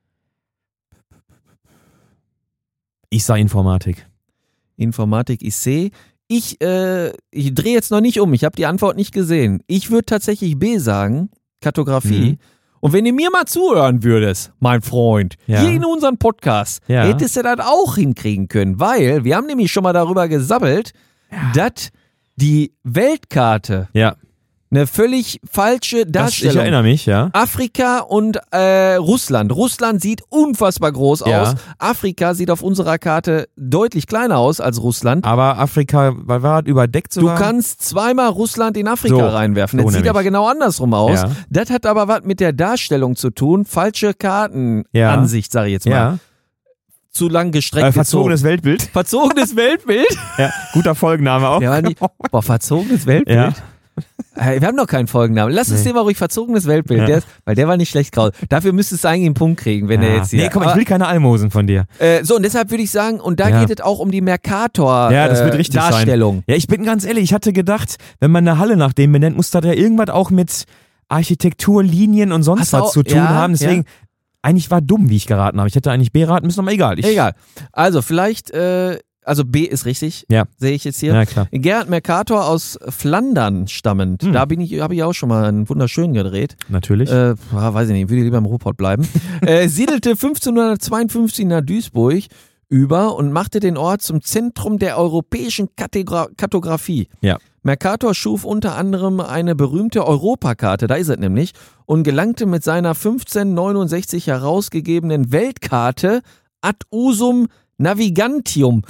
Ich sag Informatik. Informatik, ich sehe. Ich drehe jetzt noch nicht um. Ich habe die Antwort nicht gesehen. Ich würde tatsächlich B sagen, Kartografie. Mhm. Und wenn du mir mal zuhören würdest, mein Freund, Ja. hier in unserem Podcast, Ja. hättest du das auch hinkriegen können. Weil wir haben nämlich schon mal darüber gesabbelt, dass die Weltkarte Ja, eine völlig falsche ich Darstellung. erinnere mich, ja. Afrika und Russland. Russland sieht unfassbar groß Ja. aus. Afrika sieht auf unserer Karte deutlich kleiner aus als Russland. Aber Afrika war überdeckt Du sogar. kannst zweimal Russland in Afrika So, reinwerfen. so Das sieht nämlich. aber genau andersrum aus. Ja. Das hat aber was mit der Darstellung zu tun. Falsche Kartenansicht, sage ich jetzt mal. Ja. Zu lang gestreckt gezogen. Verzogenes Weltbild. Verzogenes Weltbild? Ja, guter Folgenname auch. Der war nicht, boah, verzogenes Weltbild? Ja. Wir haben noch keinen Folgennamen. Lass uns Nee. den mal ruhig verzogenes Weltbild. Ja. Weil der war nicht schlecht grau. Dafür müsstest du eigentlich einen Punkt kriegen, wenn der jetzt hier... Nee, komm, ich will keine Almosen von dir. So, und deshalb würde ich sagen, und da Ja. geht es auch um die Mercator Ja, das wird richtig Darstellung. sein. Ja, ich bin ganz ehrlich, ich hatte gedacht, wenn man eine Halle nach dem benennt, muss da ja irgendwas auch mit Architektur, Linien und sonst Hast du was auch- zu tun ja, haben. Deswegen, eigentlich war dumm, wie ich geraten habe. Ich hätte eigentlich B raten müssen, aber egal. Egal. Also vielleicht, also B ist richtig, Ja. sehe ich jetzt hier. Ja, klar. Gerhard Mercator aus Flandern stammend. Da habe ich auch schon mal einen wunderschönen gedreht. Natürlich. Weiß ich nicht, würde lieber im Ruhrpott bleiben. Siedelte 1552 nach Duisburg über und machte den Ort zum Zentrum der europäischen Kartografie. Ja. Mercator schuf unter anderem eine berühmte Europakarte, da ist es nämlich, und gelangte mit seiner 1569 herausgegebenen Weltkarte ad usum navigantium.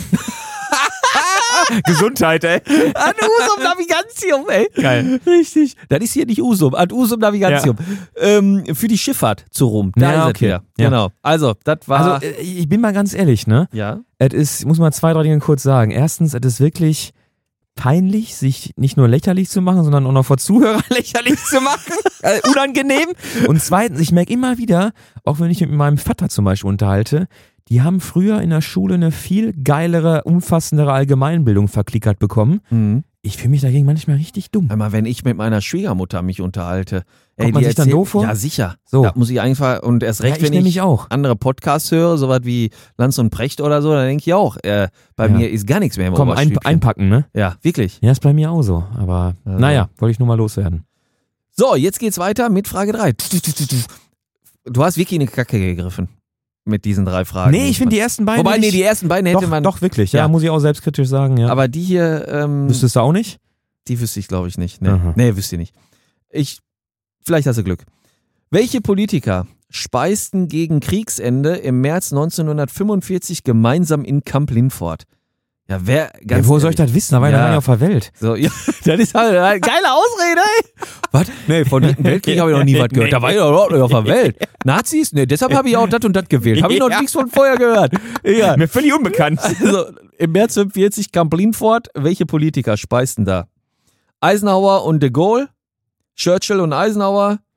Gesundheit, ey. Ad usum navigantium, ey. Geil. Richtig. Das ist hier nicht usum, ad usum navigantium. Für die Schifffahrt zu Rom. Da Ja, ist es okay. wieder. Ja. Genau. Also, das war... Also, ich bin mal ganz ehrlich, ne? ja. Es ist, ich muss mal 2, 3 Dinge kurz sagen. Erstens, es ist wirklich peinlich, sich nicht nur lächerlich zu machen, sondern auch noch vor Zuhörern lächerlich zu machen. Unangenehm. Und zweitens, ich merke immer wieder, auch wenn ich mit meinem Vater zum Beispiel unterhalte, die haben früher in der Schule eine viel geilere, umfassendere Allgemeinbildung verklickert bekommen. Mhm. Ich fühle mich dagegen manchmal richtig dumm. Einmal, wenn ich mit meiner Schwiegermutter mich unterhalte. Kommt man die sich dann erzählt- doof vor? Ja, sicher. So. Da muss ich einfach, und erst recht, Ja, ich wenn nämlich ich auch. andere Podcasts höre, sowas wie Lanz und Precht oder so, dann denke ich auch, bei Ja. mir ist gar nichts mehr im Komm, Oberstübchen. einpacken, ne? Ja, wirklich. Ja, ist bei mir auch so. Aber Also. naja, wollte ich nur mal loswerden. So, jetzt geht's weiter mit Frage 3. Du hast wirklich eine Kacke gegriffen mit diesen 3 Fragen. Nee, ich finde die ersten beiden. Wobei, hätte nee, ich- die ersten beiden hätte doch, man... doch, wirklich. Ja, Ja. muss ich auch selbstkritisch sagen, ja. Aber die hier, Wüsstest du auch nicht? die wüsste ich glaube ich nicht. Nee, Aha. nee wüsste ich nicht. Vielleicht hast du Glück. Welche Politiker speisten gegen Kriegsende im März 1945 gemeinsam in Camp Lindfort? Ja, wer ganz Ja, wo soll ich ehrlich. das wissen? Da war ja Ja. noch nicht auf der Welt. So, ja, das ist halt eine geile Ausrede, ey. Was? Nee, von dem Weltkrieg habe ich noch nie was gehört. Da war ich doch überhaupt nicht auf der Welt. Nazis? Nee, deshalb habe ich auch das und das gewählt. Habe ich noch Ja. nichts von vorher gehört. Egal. Mir völlig unbekannt. Also, im März 45 Camp Lindfort. Welche Politiker speisten da? Eisenhower und de Gaulle, Churchill und Eisenhower,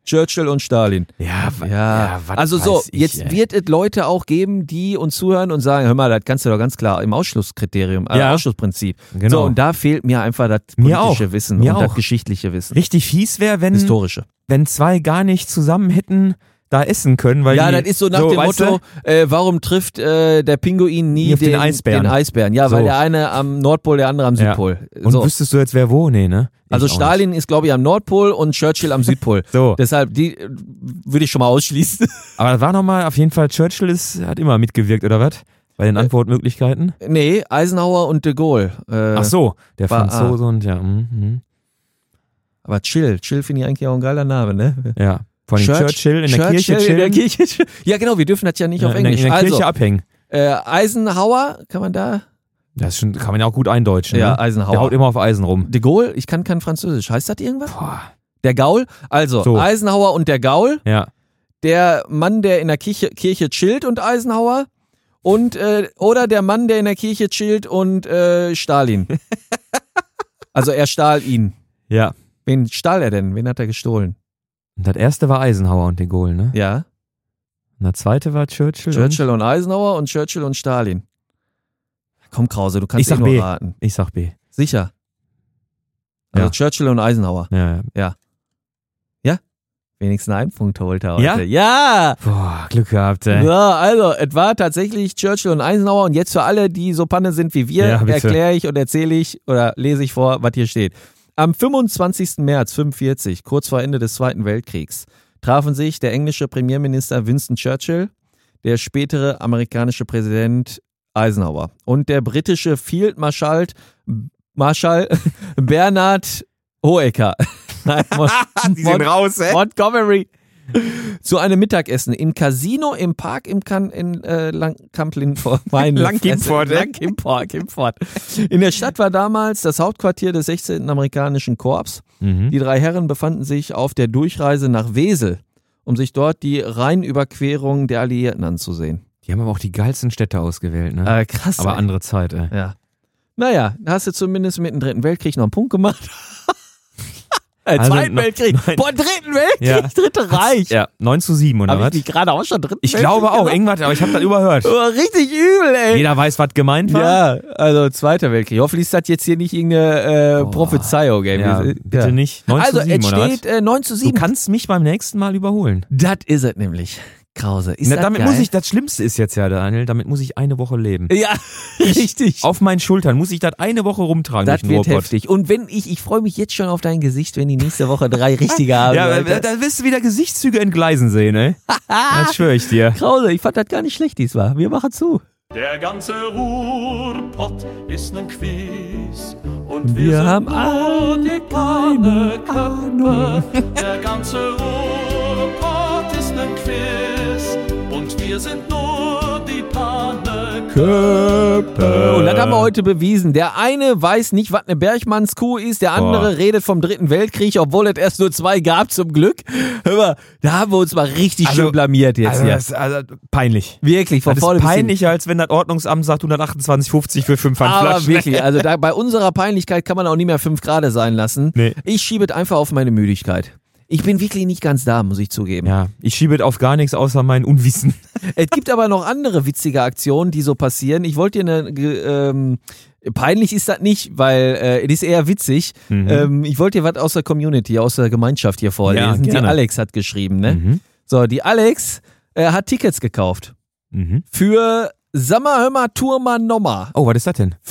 Churchill und Stalin. Ja, was also so, weiß ich, jetzt ey. wird es Leute auch geben, die uns zuhören und sagen, hör mal, das kannst du doch ganz klar im Ausschlusskriterium, Ja. Ausschlussprinzip. Genau. So, und da fehlt mir einfach das Mir politische auch. Wissen Mir und das auch. geschichtliche Wissen. Richtig fies wäre, Historische. wenn zwei gar nicht zusammen hätten da essen können, weil Ja, die, das ist so nach dem weißt Motto, warum trifft der Pinguin nie Nie auf den Eisbären. Den Eisbären? Ja, weil So. der eine am Nordpol, der andere am Ja. Südpol. Und So. wüsstest du jetzt, wer wo? Nee, ne? Ich Also auch Stalin ist, glaube ich, am Nordpol und Churchill am Südpol. So. Deshalb, die würde ich schon mal ausschließen. nicht. Aber das war nochmal, auf jeden Fall, Churchill hat immer mitgewirkt, oder was? Bei den Antwortmöglichkeiten? Nee, Eisenhower und de Gaulle. Ach so, der war Franzose und ja. Aber Chill finde ich eigentlich auch ein geiler Name, ne? Ja. Vor allem Churchill in der Kirche in der chillen. Kirche. Ja, genau, wir dürfen das ja nicht auf in Englisch. der Kirche Also, abhängen. Eisenhower, kann man da? Das ist schon, kann man ja auch gut eindeutschen. Ja, ne? Eisenhower. Der haut immer auf Eisen rum. De Gaulle, ich kann kein Französisch. Heißt das irgendwas? Boah. Der Gaul? Also, So. Eisenhower und der Gaul. Ja. Der Mann, der in der Kirche chillt und Eisenhower. Und, oder der Mann, der in der Kirche chillt und Stalin. Also er stahl ihn. Ja. Wen stahl er denn? Wen hat er gestohlen? Und das erste war Eisenhower und de Gaulle, ne? Ja, Und das zweite war Churchill. Churchill und Eisenhower und Churchill und Stalin. Komm, Krause, du kannst Ich sag nur B. raten. Ich sag B. Sicher. Also Ja. Churchill und Eisenhower. Ja. Wenigstens einen Punkt holt er heute. Ja? Ja! Boah, Glück gehabt, ey. Ja, also, es war tatsächlich Churchill und Eisenhower und jetzt für alle, die so Panne sind wie wir, Ja, bitte. erkläre ich und erzähle ich oder lese ich vor, was hier steht. Am 25. März 1945, kurz vor Ende des Zweiten Weltkriegs, trafen sich der englische Premierminister Winston Churchill, der spätere amerikanische Präsident Eisenhower und der britische Field Marshal Bernard Honecker. Nein, raus, ey. Montgomery. Zu einem Mittagessen im Casino im Park in Langkimport. Langkimport. In der Stadt war damals das Hauptquartier des 16. amerikanischen Korps. Die drei Herren befanden sich auf der Durchreise nach Wesel, um sich dort die Rheinüberquerung der Alliierten anzusehen. Die haben aber auch die geilsten Städte ausgewählt, ne? Krass. Aber ey. andere Zeit, ey. Ja. Naja, da hast du zumindest mit dem Dritten Weltkrieg noch einen Punkt gemacht. Also Zweiten noch- Weltkrieg. nein. Boah, Dritten Weltkrieg, Ja. Dritte Reich. Ja, 9:7, oder Habe ich was? nicht gerade auch schon Dritten Ich Weltkrieg glaube auch, gemacht? irgendwas, aber ich habe das überhört. Oh, richtig übel, ey. Jeder weiß, was gemeint war. Ja, also Zweiter Weltkrieg. Hoffentlich ist das jetzt hier nicht irgendeine Prophezeiung, ey. Ja, bitte nicht. 9:7, Also, es oder was? steht 9:7. Du kannst mich beim nächsten Mal überholen. Das ist es nämlich. Krause. Ist Na, das damit geil? muss ich, das Schlimmste ist jetzt ja, Daniel, damit muss ich eine Woche leben. Ja, richtig. Auf meinen Schultern muss ich das eine Woche rumtragen Das durch den wird Ruhrpott. heftig. Und wenn ich freue mich jetzt schon auf dein Gesicht, wenn die nächste Woche 3 richtige haben. Ja, Alter. da wirst du wieder Gesichtszüge entgleisen sehen, ey. Das schwöre ich dir. Krause, ich fand das gar nicht schlecht diesmal. Wir machen zu. Der ganze Ruhrpott ist nen Quiz und Wir wir sind haben nur die Paneköppe. Der ganze Ruhrpott ist nen Quiz und wir sind nur die Paneköppe. Und das haben wir heute bewiesen. Der eine weiß nicht, was eine Bergmannskuh ist, der andere redet vom Dritten Weltkrieg, obwohl es erst nur 2 gab, zum Glück. Hör mal, da haben wir uns mal richtig schön blamiert jetzt Also, hier. das ist peinlich. Wirklich, von Das vorne ist bis hinten. peinlicher, als wenn das Ordnungsamt sagt 128,50 für 5 Aber Flaschen. wirklich, also da, bei unserer Peinlichkeit kann man auch nicht mehr 5 Grad sein lassen. Nee. Ich schiebe es einfach auf meine Müdigkeit. Ich bin wirklich nicht ganz da, muss ich zugeben. Ja, ich schiebe es auf gar nichts außer mein Unwissen. Es gibt aber noch andere witzige Aktionen, die so passieren. Ich wollte dir peinlich ist das nicht, weil es ist eher witzig. Ich wollte dir was aus der Community, aus der Gemeinschaft hier vorlesen. Ja, Die gerne. Alex hat geschrieben, ne? So, die Alex hat Tickets gekauft. Für Sommerhömer Tourmann Nommer. Oh, was ist das denn?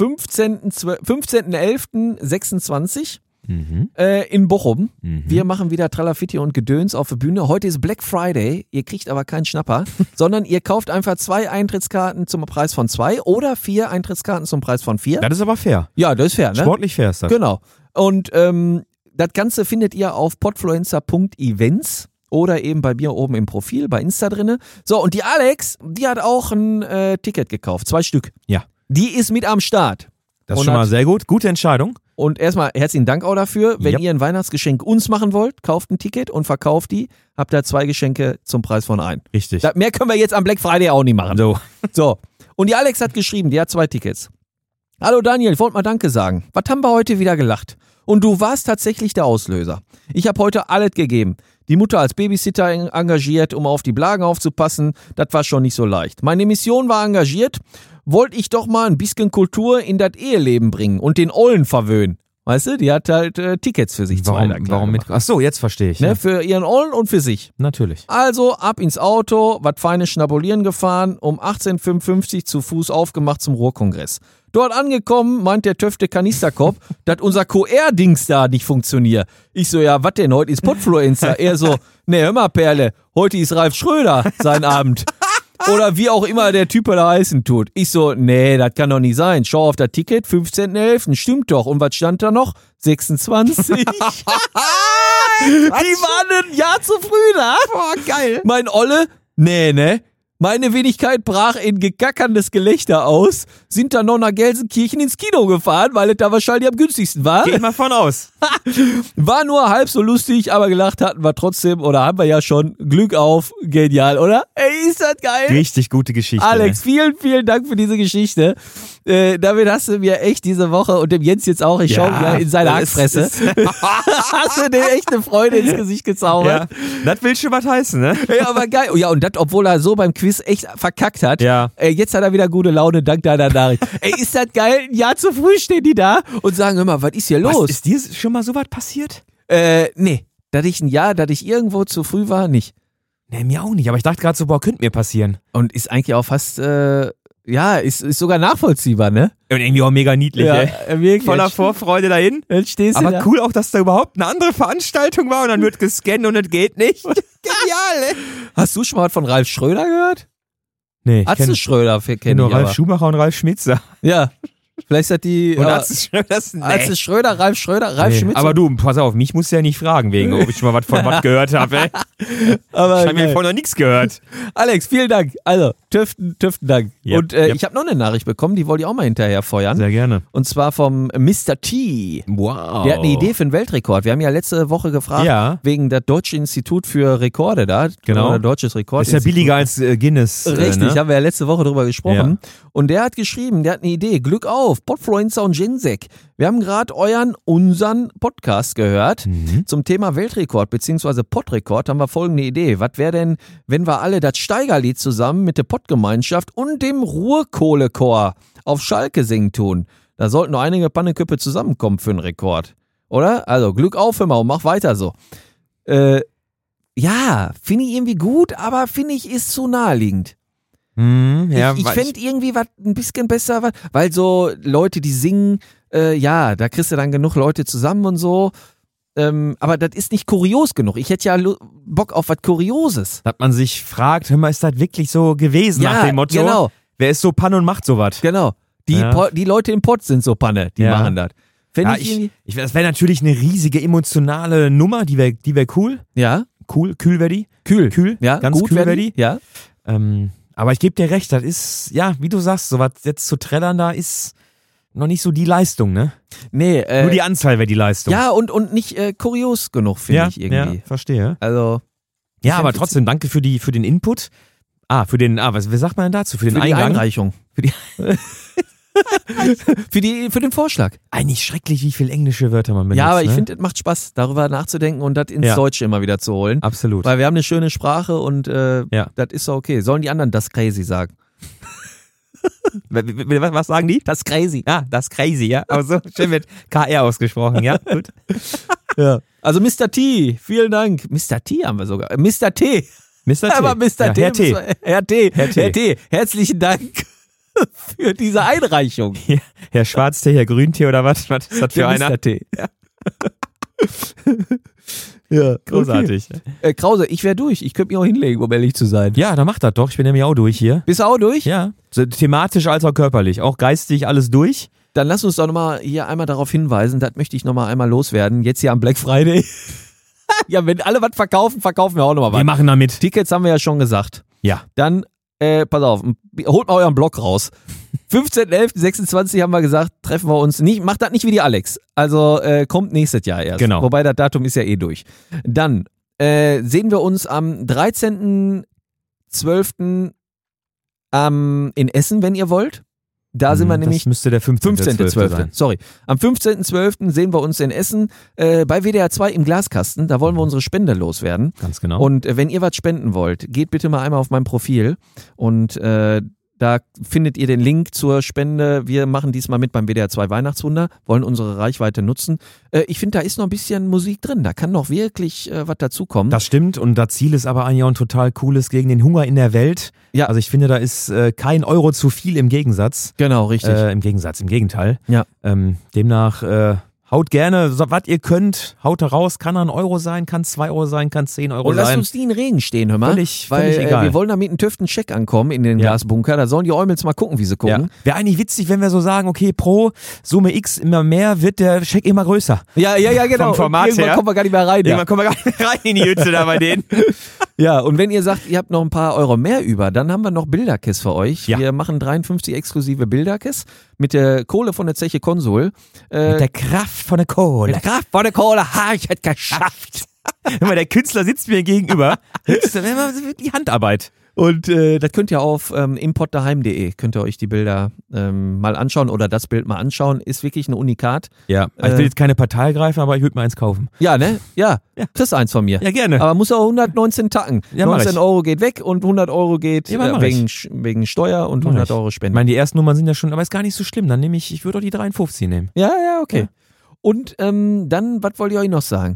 15.11.26 in Bochum. Wir machen wieder Tralafitti und Gedöns auf der Bühne. Heute ist Black Friday. Ihr kriegt aber keinen Schnapper, sondern ihr kauft einfach 2 Eintrittskarten zum Preis von 2 oder 4 Eintrittskarten zum Preis von 4. Das ist aber fair. Ja, das ist fair, ne? Sportlich fair ist das. Genau. Und das Ganze findet ihr auf podfluencer.events oder eben bei mir oben im Profil, bei Insta drinne. So, und die Alex, die hat auch ein Ticket gekauft, 2 Stück. Ja. Die ist mit am Start. Das ist Und schon mal hat- sehr gut. Gute Entscheidung. Und erstmal herzlichen Dank auch dafür. Wenn Yep. ihr ein Weihnachtsgeschenk uns machen wollt, kauft ein Ticket und verkauft die. Habt ihr 2 Geschenke zum Preis von 1. Richtig. Mehr können wir jetzt am Black Friday auch nicht machen. So. So. Und die Alex hat geschrieben, die hat 2 Tickets. Hallo Daniel, ich wollte mal Danke sagen. Was haben wir heute wieder gelacht? Und du warst tatsächlich der Auslöser. Ich habe heute alles gegeben. Die Mutter als Babysitter engagiert, um auf die Blagen aufzupassen. Das war schon nicht so leicht. Meine Mission war engagiert. Wollte ich doch mal ein bisschen Kultur in das Eheleben bringen und den Ollen verwöhnen. Weißt du, die hat halt Tickets für sich Warum mit? Ach so, jetzt verstehe ich. Ne, Ja. für ihren Ollen und für sich. Natürlich. Also ab ins Auto, was feines Schnabulieren gefahren, um 18:55 zu Fuß aufgemacht zum Ruhrkongress. Dort angekommen, meint der Töfte Kanisterkopf, dass unser QR-Dings da nicht funktioniert. Ich so, ja, was denn, heute ist Podfluencer. Er so, ne, hör mal, Perle, heute ist Ralf Schröder sein Abend. Oder wie auch immer der Typ da heißen tut. Ich so, nee, das kann doch nicht sein. Schau auf das Ticket, 15.11. Stimmt doch. Und was stand da noch? 26. Die waren ein Jahr zu früh da. Boah, geil. Mein Olle, nee, ne? Meine Wenigkeit brach in gekackerndes Gelächter aus, sind dann noch nach Gelsenkirchen ins Kino gefahren, weil es da wahrscheinlich am günstigsten war. Geht mal von aus. War nur halb so lustig, aber gelacht hatten wir trotzdem, oder haben wir ja schon. Glück auf, genial, oder? Ey, ist das geil? Richtig gute Geschichte. Alex, vielen, vielen Dank für diese Geschichte. Damit hast du mir echt diese Woche und dem Jens jetzt auch, ich schaue ja in seine Hackfresse, hast du dir echt eine Freude ins Gesicht gezaubert. Ja, das will schon was heißen, ne? Ja, aber geil. Ja, und das, obwohl er so beim Quiz echt verkackt hat. Ja. Jetzt hat er wieder gute Laune, dank deiner Nachricht. Ey, ist das geil? Ein Jahr zu früh stehen die da und sagen immer, was ist hier los? Ist dir schon mal sowas passiert? Nee. Dass ich irgendwo zu früh war, nicht. Nee, mir auch nicht. Aber ich dachte gerade so, boah, könnte mir passieren. Und ist eigentlich auch fast, ist sogar nachvollziehbar, ne? Und irgendwie auch mega niedlich, ey. Wirklich. Voller Vorfreude dahin. Jetzt stehst du Aber da. cool auch, dass da überhaupt eine andere Veranstaltung war und dann wird gescannt und es geht nicht. Genial, ey. Hast du schon mal von Ralf Schröder gehört? Nee, Atze Schröder kenn nur ich Ralf aber. Schumacher und Ralf Schmitzer. Ja. Vielleicht hat die. Und aber- Atze Schröder, Atze Schröder, Ralf Schmitzer. Aber du, pass auf, mich musst du ja nicht fragen, wegen, ob ich schon mal was von was gehört habe, ey. Aber Ich habe mir geil. vorhin noch nichts gehört. Alex, vielen Dank. Also, Tüften Dank. Yep, Und yep. ich habe noch eine Nachricht bekommen, die wollte ich auch mal hinterher feuern. Sehr gerne. Und zwar vom Mr. T. Wow. Der hat eine Idee für einen Weltrekord. Wir haben ja letzte Woche gefragt, Ja. wegen der Deutsche Institut für Rekorde da. Genau. Oder Deutsches Rekord. Ist ja billiger als Guinness. Richtig, Ne? haben wir ja letzte Woche drüber gesprochen. Und der hat geschrieben, der hat eine Idee. Glück auf, Podfluencer und Gensek. Wir haben gerade unseren Podcast gehört. Zum Thema Weltrekord bzw. Podrekord haben wir folgende Idee. Was wäre denn, wenn wir alle das Steigerlied zusammen mit der Podgemeinschaft und dem Ruhrkohlechor auf Schalke singen tun? Da sollten noch einige Panneköpfe zusammenkommen für einen Rekord. Oder? Also Glück auf immer und mach weiter so. Ja, finde ich irgendwie gut, aber finde ich ist zu naheliegend. Ja, Ich fände irgendwie was ein bisschen besser, weil so Leute, die singen, da kriegst du dann genug Leute zusammen und so. Aber das ist nicht kurios genug. Ich hätte ja Bock auf was Kurioses. dass man sich fragt, hör mal, ist das wirklich so gewesen nach dem Motto? Genau, Wer ist so Panne und macht sowas? genau. Die Leute im Pott sind so Panne, die Ja. machen das. Fände ich irgendwie. Das wäre natürlich eine riesige emotionale Nummer, die wär cool. Ja, Kühl wäre die. kühl. Ja, ganz gut kühl werden wär die. Ja. Aber ich gebe dir recht, das ist, ja, wie du sagst, sowas jetzt zu trällern, da ist noch nicht so die Leistung, ne? Nee, Nur die Anzahl wäre die Leistung. ja, und nicht kurios genug, finde ich irgendwie. Ja, verstehe. Also. Ja, aber find's trotzdem, danke für den Input. Was sagt man denn dazu? Für den Für die Eingang? Einreichung. Für die- für den Vorschlag. Eigentlich schrecklich, wie viel englische Wörter man benutzt. Ja, aber ich ne? finde, es macht Spaß, darüber nachzudenken und das ins Ja. Deutsche immer wieder zu holen. Absolut. Weil wir haben eine schöne Sprache und Ja. das ist so okay. Sollen die anderen das crazy sagen? Was sagen die? Das crazy. Ja, das crazy, ja. Aber so schön mit KR ausgesprochen, ja. Gut. Ja. Also Mr. T, vielen Dank. Mr. T haben wir sogar. Mr. T. Mr. T. Aber Mr. Ja, T. Herr T. Herr T. Herr T. Herr T. Herzlichen Dank für diese Einreichung. Herr Schwarztee, Herr Grüntee oder was? Was ist das für Der einer? Mr. T. Ja, Großartig. Okay. Krause, ich wäre durch. Ich könnte mich auch hinlegen, um ehrlich zu sein. Ja, dann mach das doch. Ich bin nämlich auch durch hier. Bist du auch durch? Ja. So, thematisch als auch körperlich. Auch geistig alles durch. Dann lass uns doch nochmal hier einmal darauf hinweisen, das möchte ich nochmal einmal loswerden, jetzt hier am Black Friday. Ja, wenn alle was verkaufen, verkaufen wir auch nochmal was. Wir machen da mit. Tickets haben wir ja schon gesagt. Ja. Dann, pass auf, holt mal euren Blog raus. 15.11.26 haben wir gesagt, treffen wir uns nicht, macht das nicht wie die Alex. Also kommt nächstes Jahr erst. Genau. Wobei das Datum ist ja eh durch. Dann sehen wir uns am 13.12. In Essen, wenn ihr wollt. Da sind wir nämlich. Das müsste der 15.12. sein. Sorry. Am 15.12. sehen wir uns in Essen bei WDR 2 im Glaskasten. Da wollen wir unsere Spende loswerden. Ganz genau. Und wenn ihr was spenden wollt, geht bitte mal einmal auf mein Profil und da findet ihr den Link zur Spende. Wir machen diesmal mit beim WDR 2 Weihnachtswunder, wollen unsere Reichweite nutzen. Ich finde, da ist noch ein bisschen Musik drin. Da kann noch wirklich was dazukommen. Das stimmt und das Ziel ist aber eigentlich auch ein total cooles gegen den Hunger in der Welt. Ja. Also ich finde, da ist kein Euro zu viel im Gegensatz. Genau, richtig. Im Gegenteil. Ja. Demnach haut gerne, was ihr könnt, haut da raus. Kann ein Euro sein, kann 2 Euro sein, kann 10 Euro Und sein. lasst uns die in Regen stehen, hör mal. Völlig weil egal. Wir wollen da mit einem Töften Check ankommen in den Ja. Glasbunker. Da sollen die Eumels mal gucken, wie sie gucken. Wäre eigentlich witzig, wenn wir so sagen, okay, pro Summe X immer mehr, wird der Scheck immer größer. Ja, genau. Vom Format Irgendwann her. kommen wir gar nicht mehr rein. Irgendwann kommen wir gar nicht mehr rein in die Hütte da bei denen. Ja, und wenn ihr sagt, ihr habt noch ein paar Euro mehr über, dann haben wir noch Bilderkiss für euch. Ja. Wir machen 53 exklusive Bilderkiss mit der Kohle von der Zeche Konsul. Mit der Kraft von der Kohle. Mit der Kraft von der Kohle, ich hätte geschafft. Hör mal, der Künstler sitzt mir gegenüber. Das ist wirklich Handarbeit. Und das könnt ihr auf importdaheim.de, könnt ihr euch die Bilder mal anschauen oder das Bild mal anschauen. Ist wirklich ein Unikat. Ja, ich will jetzt keine Partei greifen, aber ich würde mal eins kaufen. Ja, ne? Ja, kriegst eins von mir. Ja, gerne. Aber muss auch 119 tacken. Ja, mach 19 ich. Euro geht weg und 100 Euro geht Ja, mach wegen Steuer und 100 Euro Ich Spenden. meine, die ersten Nummern sind ja schon, aber ist gar nicht so schlimm. Dann ich würde auch die 53 nehmen. Ja, okay. Ja. Und dann, was wollt ihr euch noch sagen?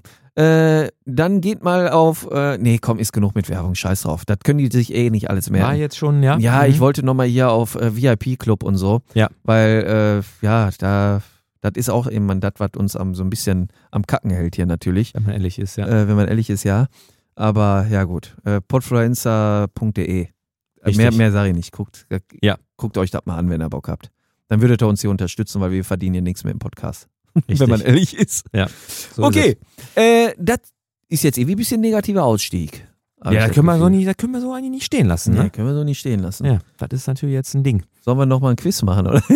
Dann geht mal auf, nee, komm, ist genug mit Werbung, scheiß drauf. Das können die sich nicht alles merken. War jetzt schon, ja? Ja, ich wollte nochmal hier auf VIP-Club und so. Ja. Weil, das ist auch eben das, was uns so ein bisschen am Kacken hält hier natürlich. Wenn man ehrlich ist, ja. Wenn man ehrlich ist, ja. Aber ja gut, podfluencer.de. Mehr sage ich nicht. Guckt euch das mal an, wenn ihr Bock habt. Dann würdet ihr uns hier unterstützen, weil wir verdienen hier nichts mehr im Podcast. Richtig. Wenn man ehrlich ist. Ja. So Okay, das ist jetzt irgendwie ein bisschen negativer Ausstieg. Ja, da können wir so eigentlich nicht stehen lassen, Nee, ne? können wir so nicht stehen lassen. Ja, das ist natürlich jetzt ein Ding. Sollen wir nochmal ein Quiz machen, oder?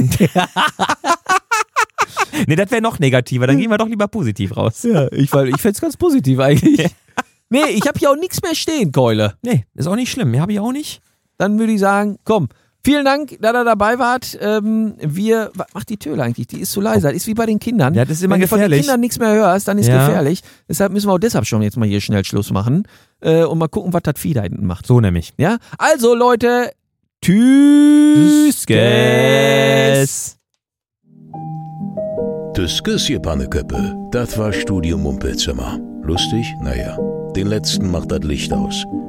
Nee, das wäre noch negativer, dann gehen wir doch lieber positiv raus. Ja, ich fände es ganz positiv eigentlich. Nee, ich habe hier auch nichts mehr stehen, Keule. Nee, ist auch nicht schlimm, habe ich auch nicht. Dann würde ich sagen, komm, vielen Dank, dass ihr dabei wart. Was macht die Töle eigentlich? Die ist zu leise. Das ist wie bei den Kindern. Ja, das ist immer Wenn du von den gefährlich. Kindern nichts mehr hörst, dann ist Ja. gefährlich. Deshalb müssen wir auch deshalb schon jetzt mal hier schnell Schluss machen und mal gucken, was das Vieh da hinten macht. So nämlich. Ja, also Leute, tschüss. Tschüss, ihr Panneköppe. Das war Studio Mumpelzimmer. Lustig? Naja. Den letzten macht das Licht aus.